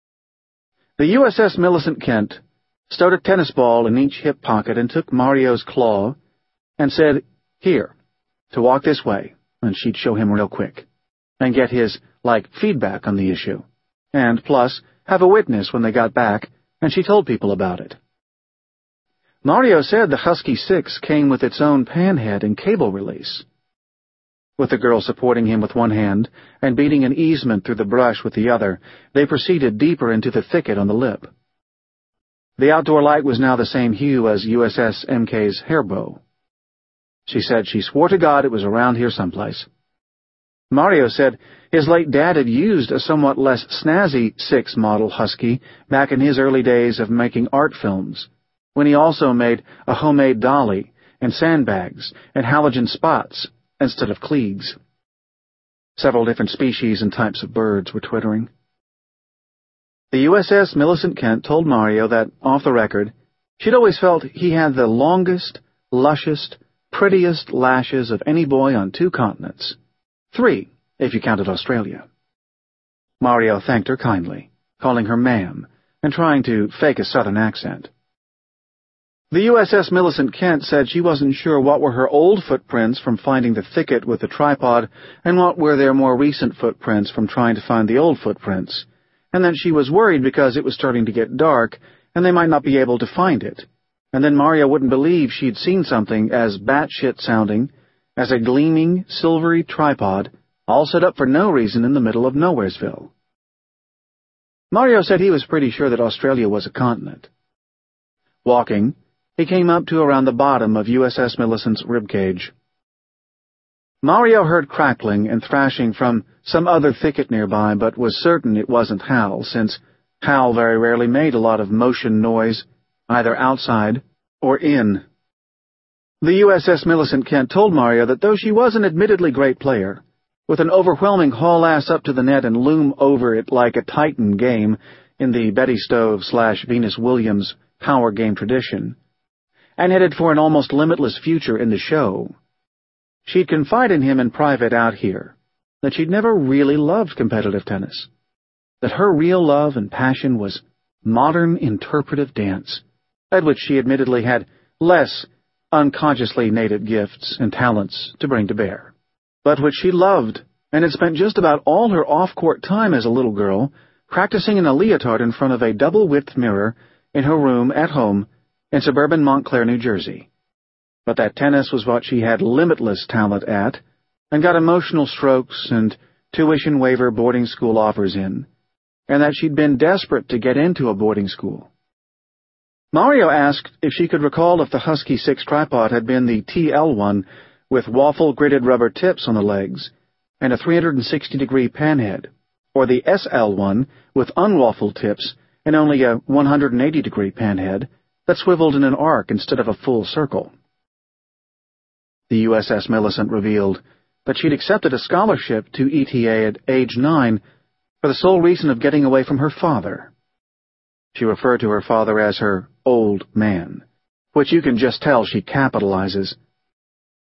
The U S S Millicent Kent stowed a tennis ball in each hip pocket and took Mario's claw and said, "Here, to walk this way," and she'd show him real quick, and get his, like, feedback on the issue, and, plus, have a witness when they got back, and she told people about it. Mario said the Husky six came with its own panhead and cable release. With the girl supporting him with one hand and beating an easement through the brush with the other, they proceeded deeper into the thicket on the lip. The outdoor light was now the same hue as U S S M K's hairbow. She said she swore to God it was around here someplace. Mario said his late dad had used a somewhat less snazzy six model Husky back in his early days of making art films, when he also made a homemade dolly and sandbags and halogen spots instead of Klieg's. Several different species and types of birds were twittering. The U S S Millicent Kent told Mario that, off the record, she'd always felt he had the longest, lushest, prettiest lashes of any boy on two continents. Three, if you counted Australia. Mario thanked her kindly, calling her ma'am, and trying to fake a southern accent. The U S S Millicent Kent said she wasn't sure what were her old footprints from finding the thicket with the tripod and what were their more recent footprints from trying to find the old footprints, and that she was worried because it was starting to get dark and they might not be able to find it, and then Mario wouldn't believe she'd seen something as batshit sounding as a gleaming, silvery tripod all set up for no reason in the middle of Nowheresville. Mario said he was pretty sure that Australia was a continent. Walking, he came up to around the bottom of U S S Millicent's ribcage. Mario heard crackling and thrashing from some other thicket nearby, but was certain it wasn't Hal, since Hal very rarely made a lot of motion noise, either outside or in. The U S S Millicent Kent told Mario that though she was an admittedly great player, with an overwhelming haul-ass up to the net and loom over it like a Titan game in the Betty Stove slash Venus Williams power game tradition, and headed for an almost limitless future in the show, she'd confide in him in private out here that she'd never really loved competitive tennis, that her real love and passion was modern interpretive dance, at which she admittedly had less unconsciously native gifts and talents to bring to bear, but which she loved and had spent just about all her off-court time as a little girl practicing in a leotard in front of a double-width mirror in her room at home in suburban Montclair, New Jersey. But that tennis was what she had limitless talent at, and got emotional strokes and tuition waiver boarding school offers in, and that she'd been desperate to get into a boarding school. Mario asked if she could recall if the Husky six tripod had been the T L one with waffle-gridded rubber tips on the legs and a three hundred sixty degree panhead, or the S L one with unwaffled tips and only a one hundred eighty degree panhead that swiveled in an arc instead of a full circle. The U S S Millicent revealed that she'd accepted a scholarship to E T A at age nine for the sole reason of getting away from her father. She referred to her father as her old man, which you can just tell she capitalizes,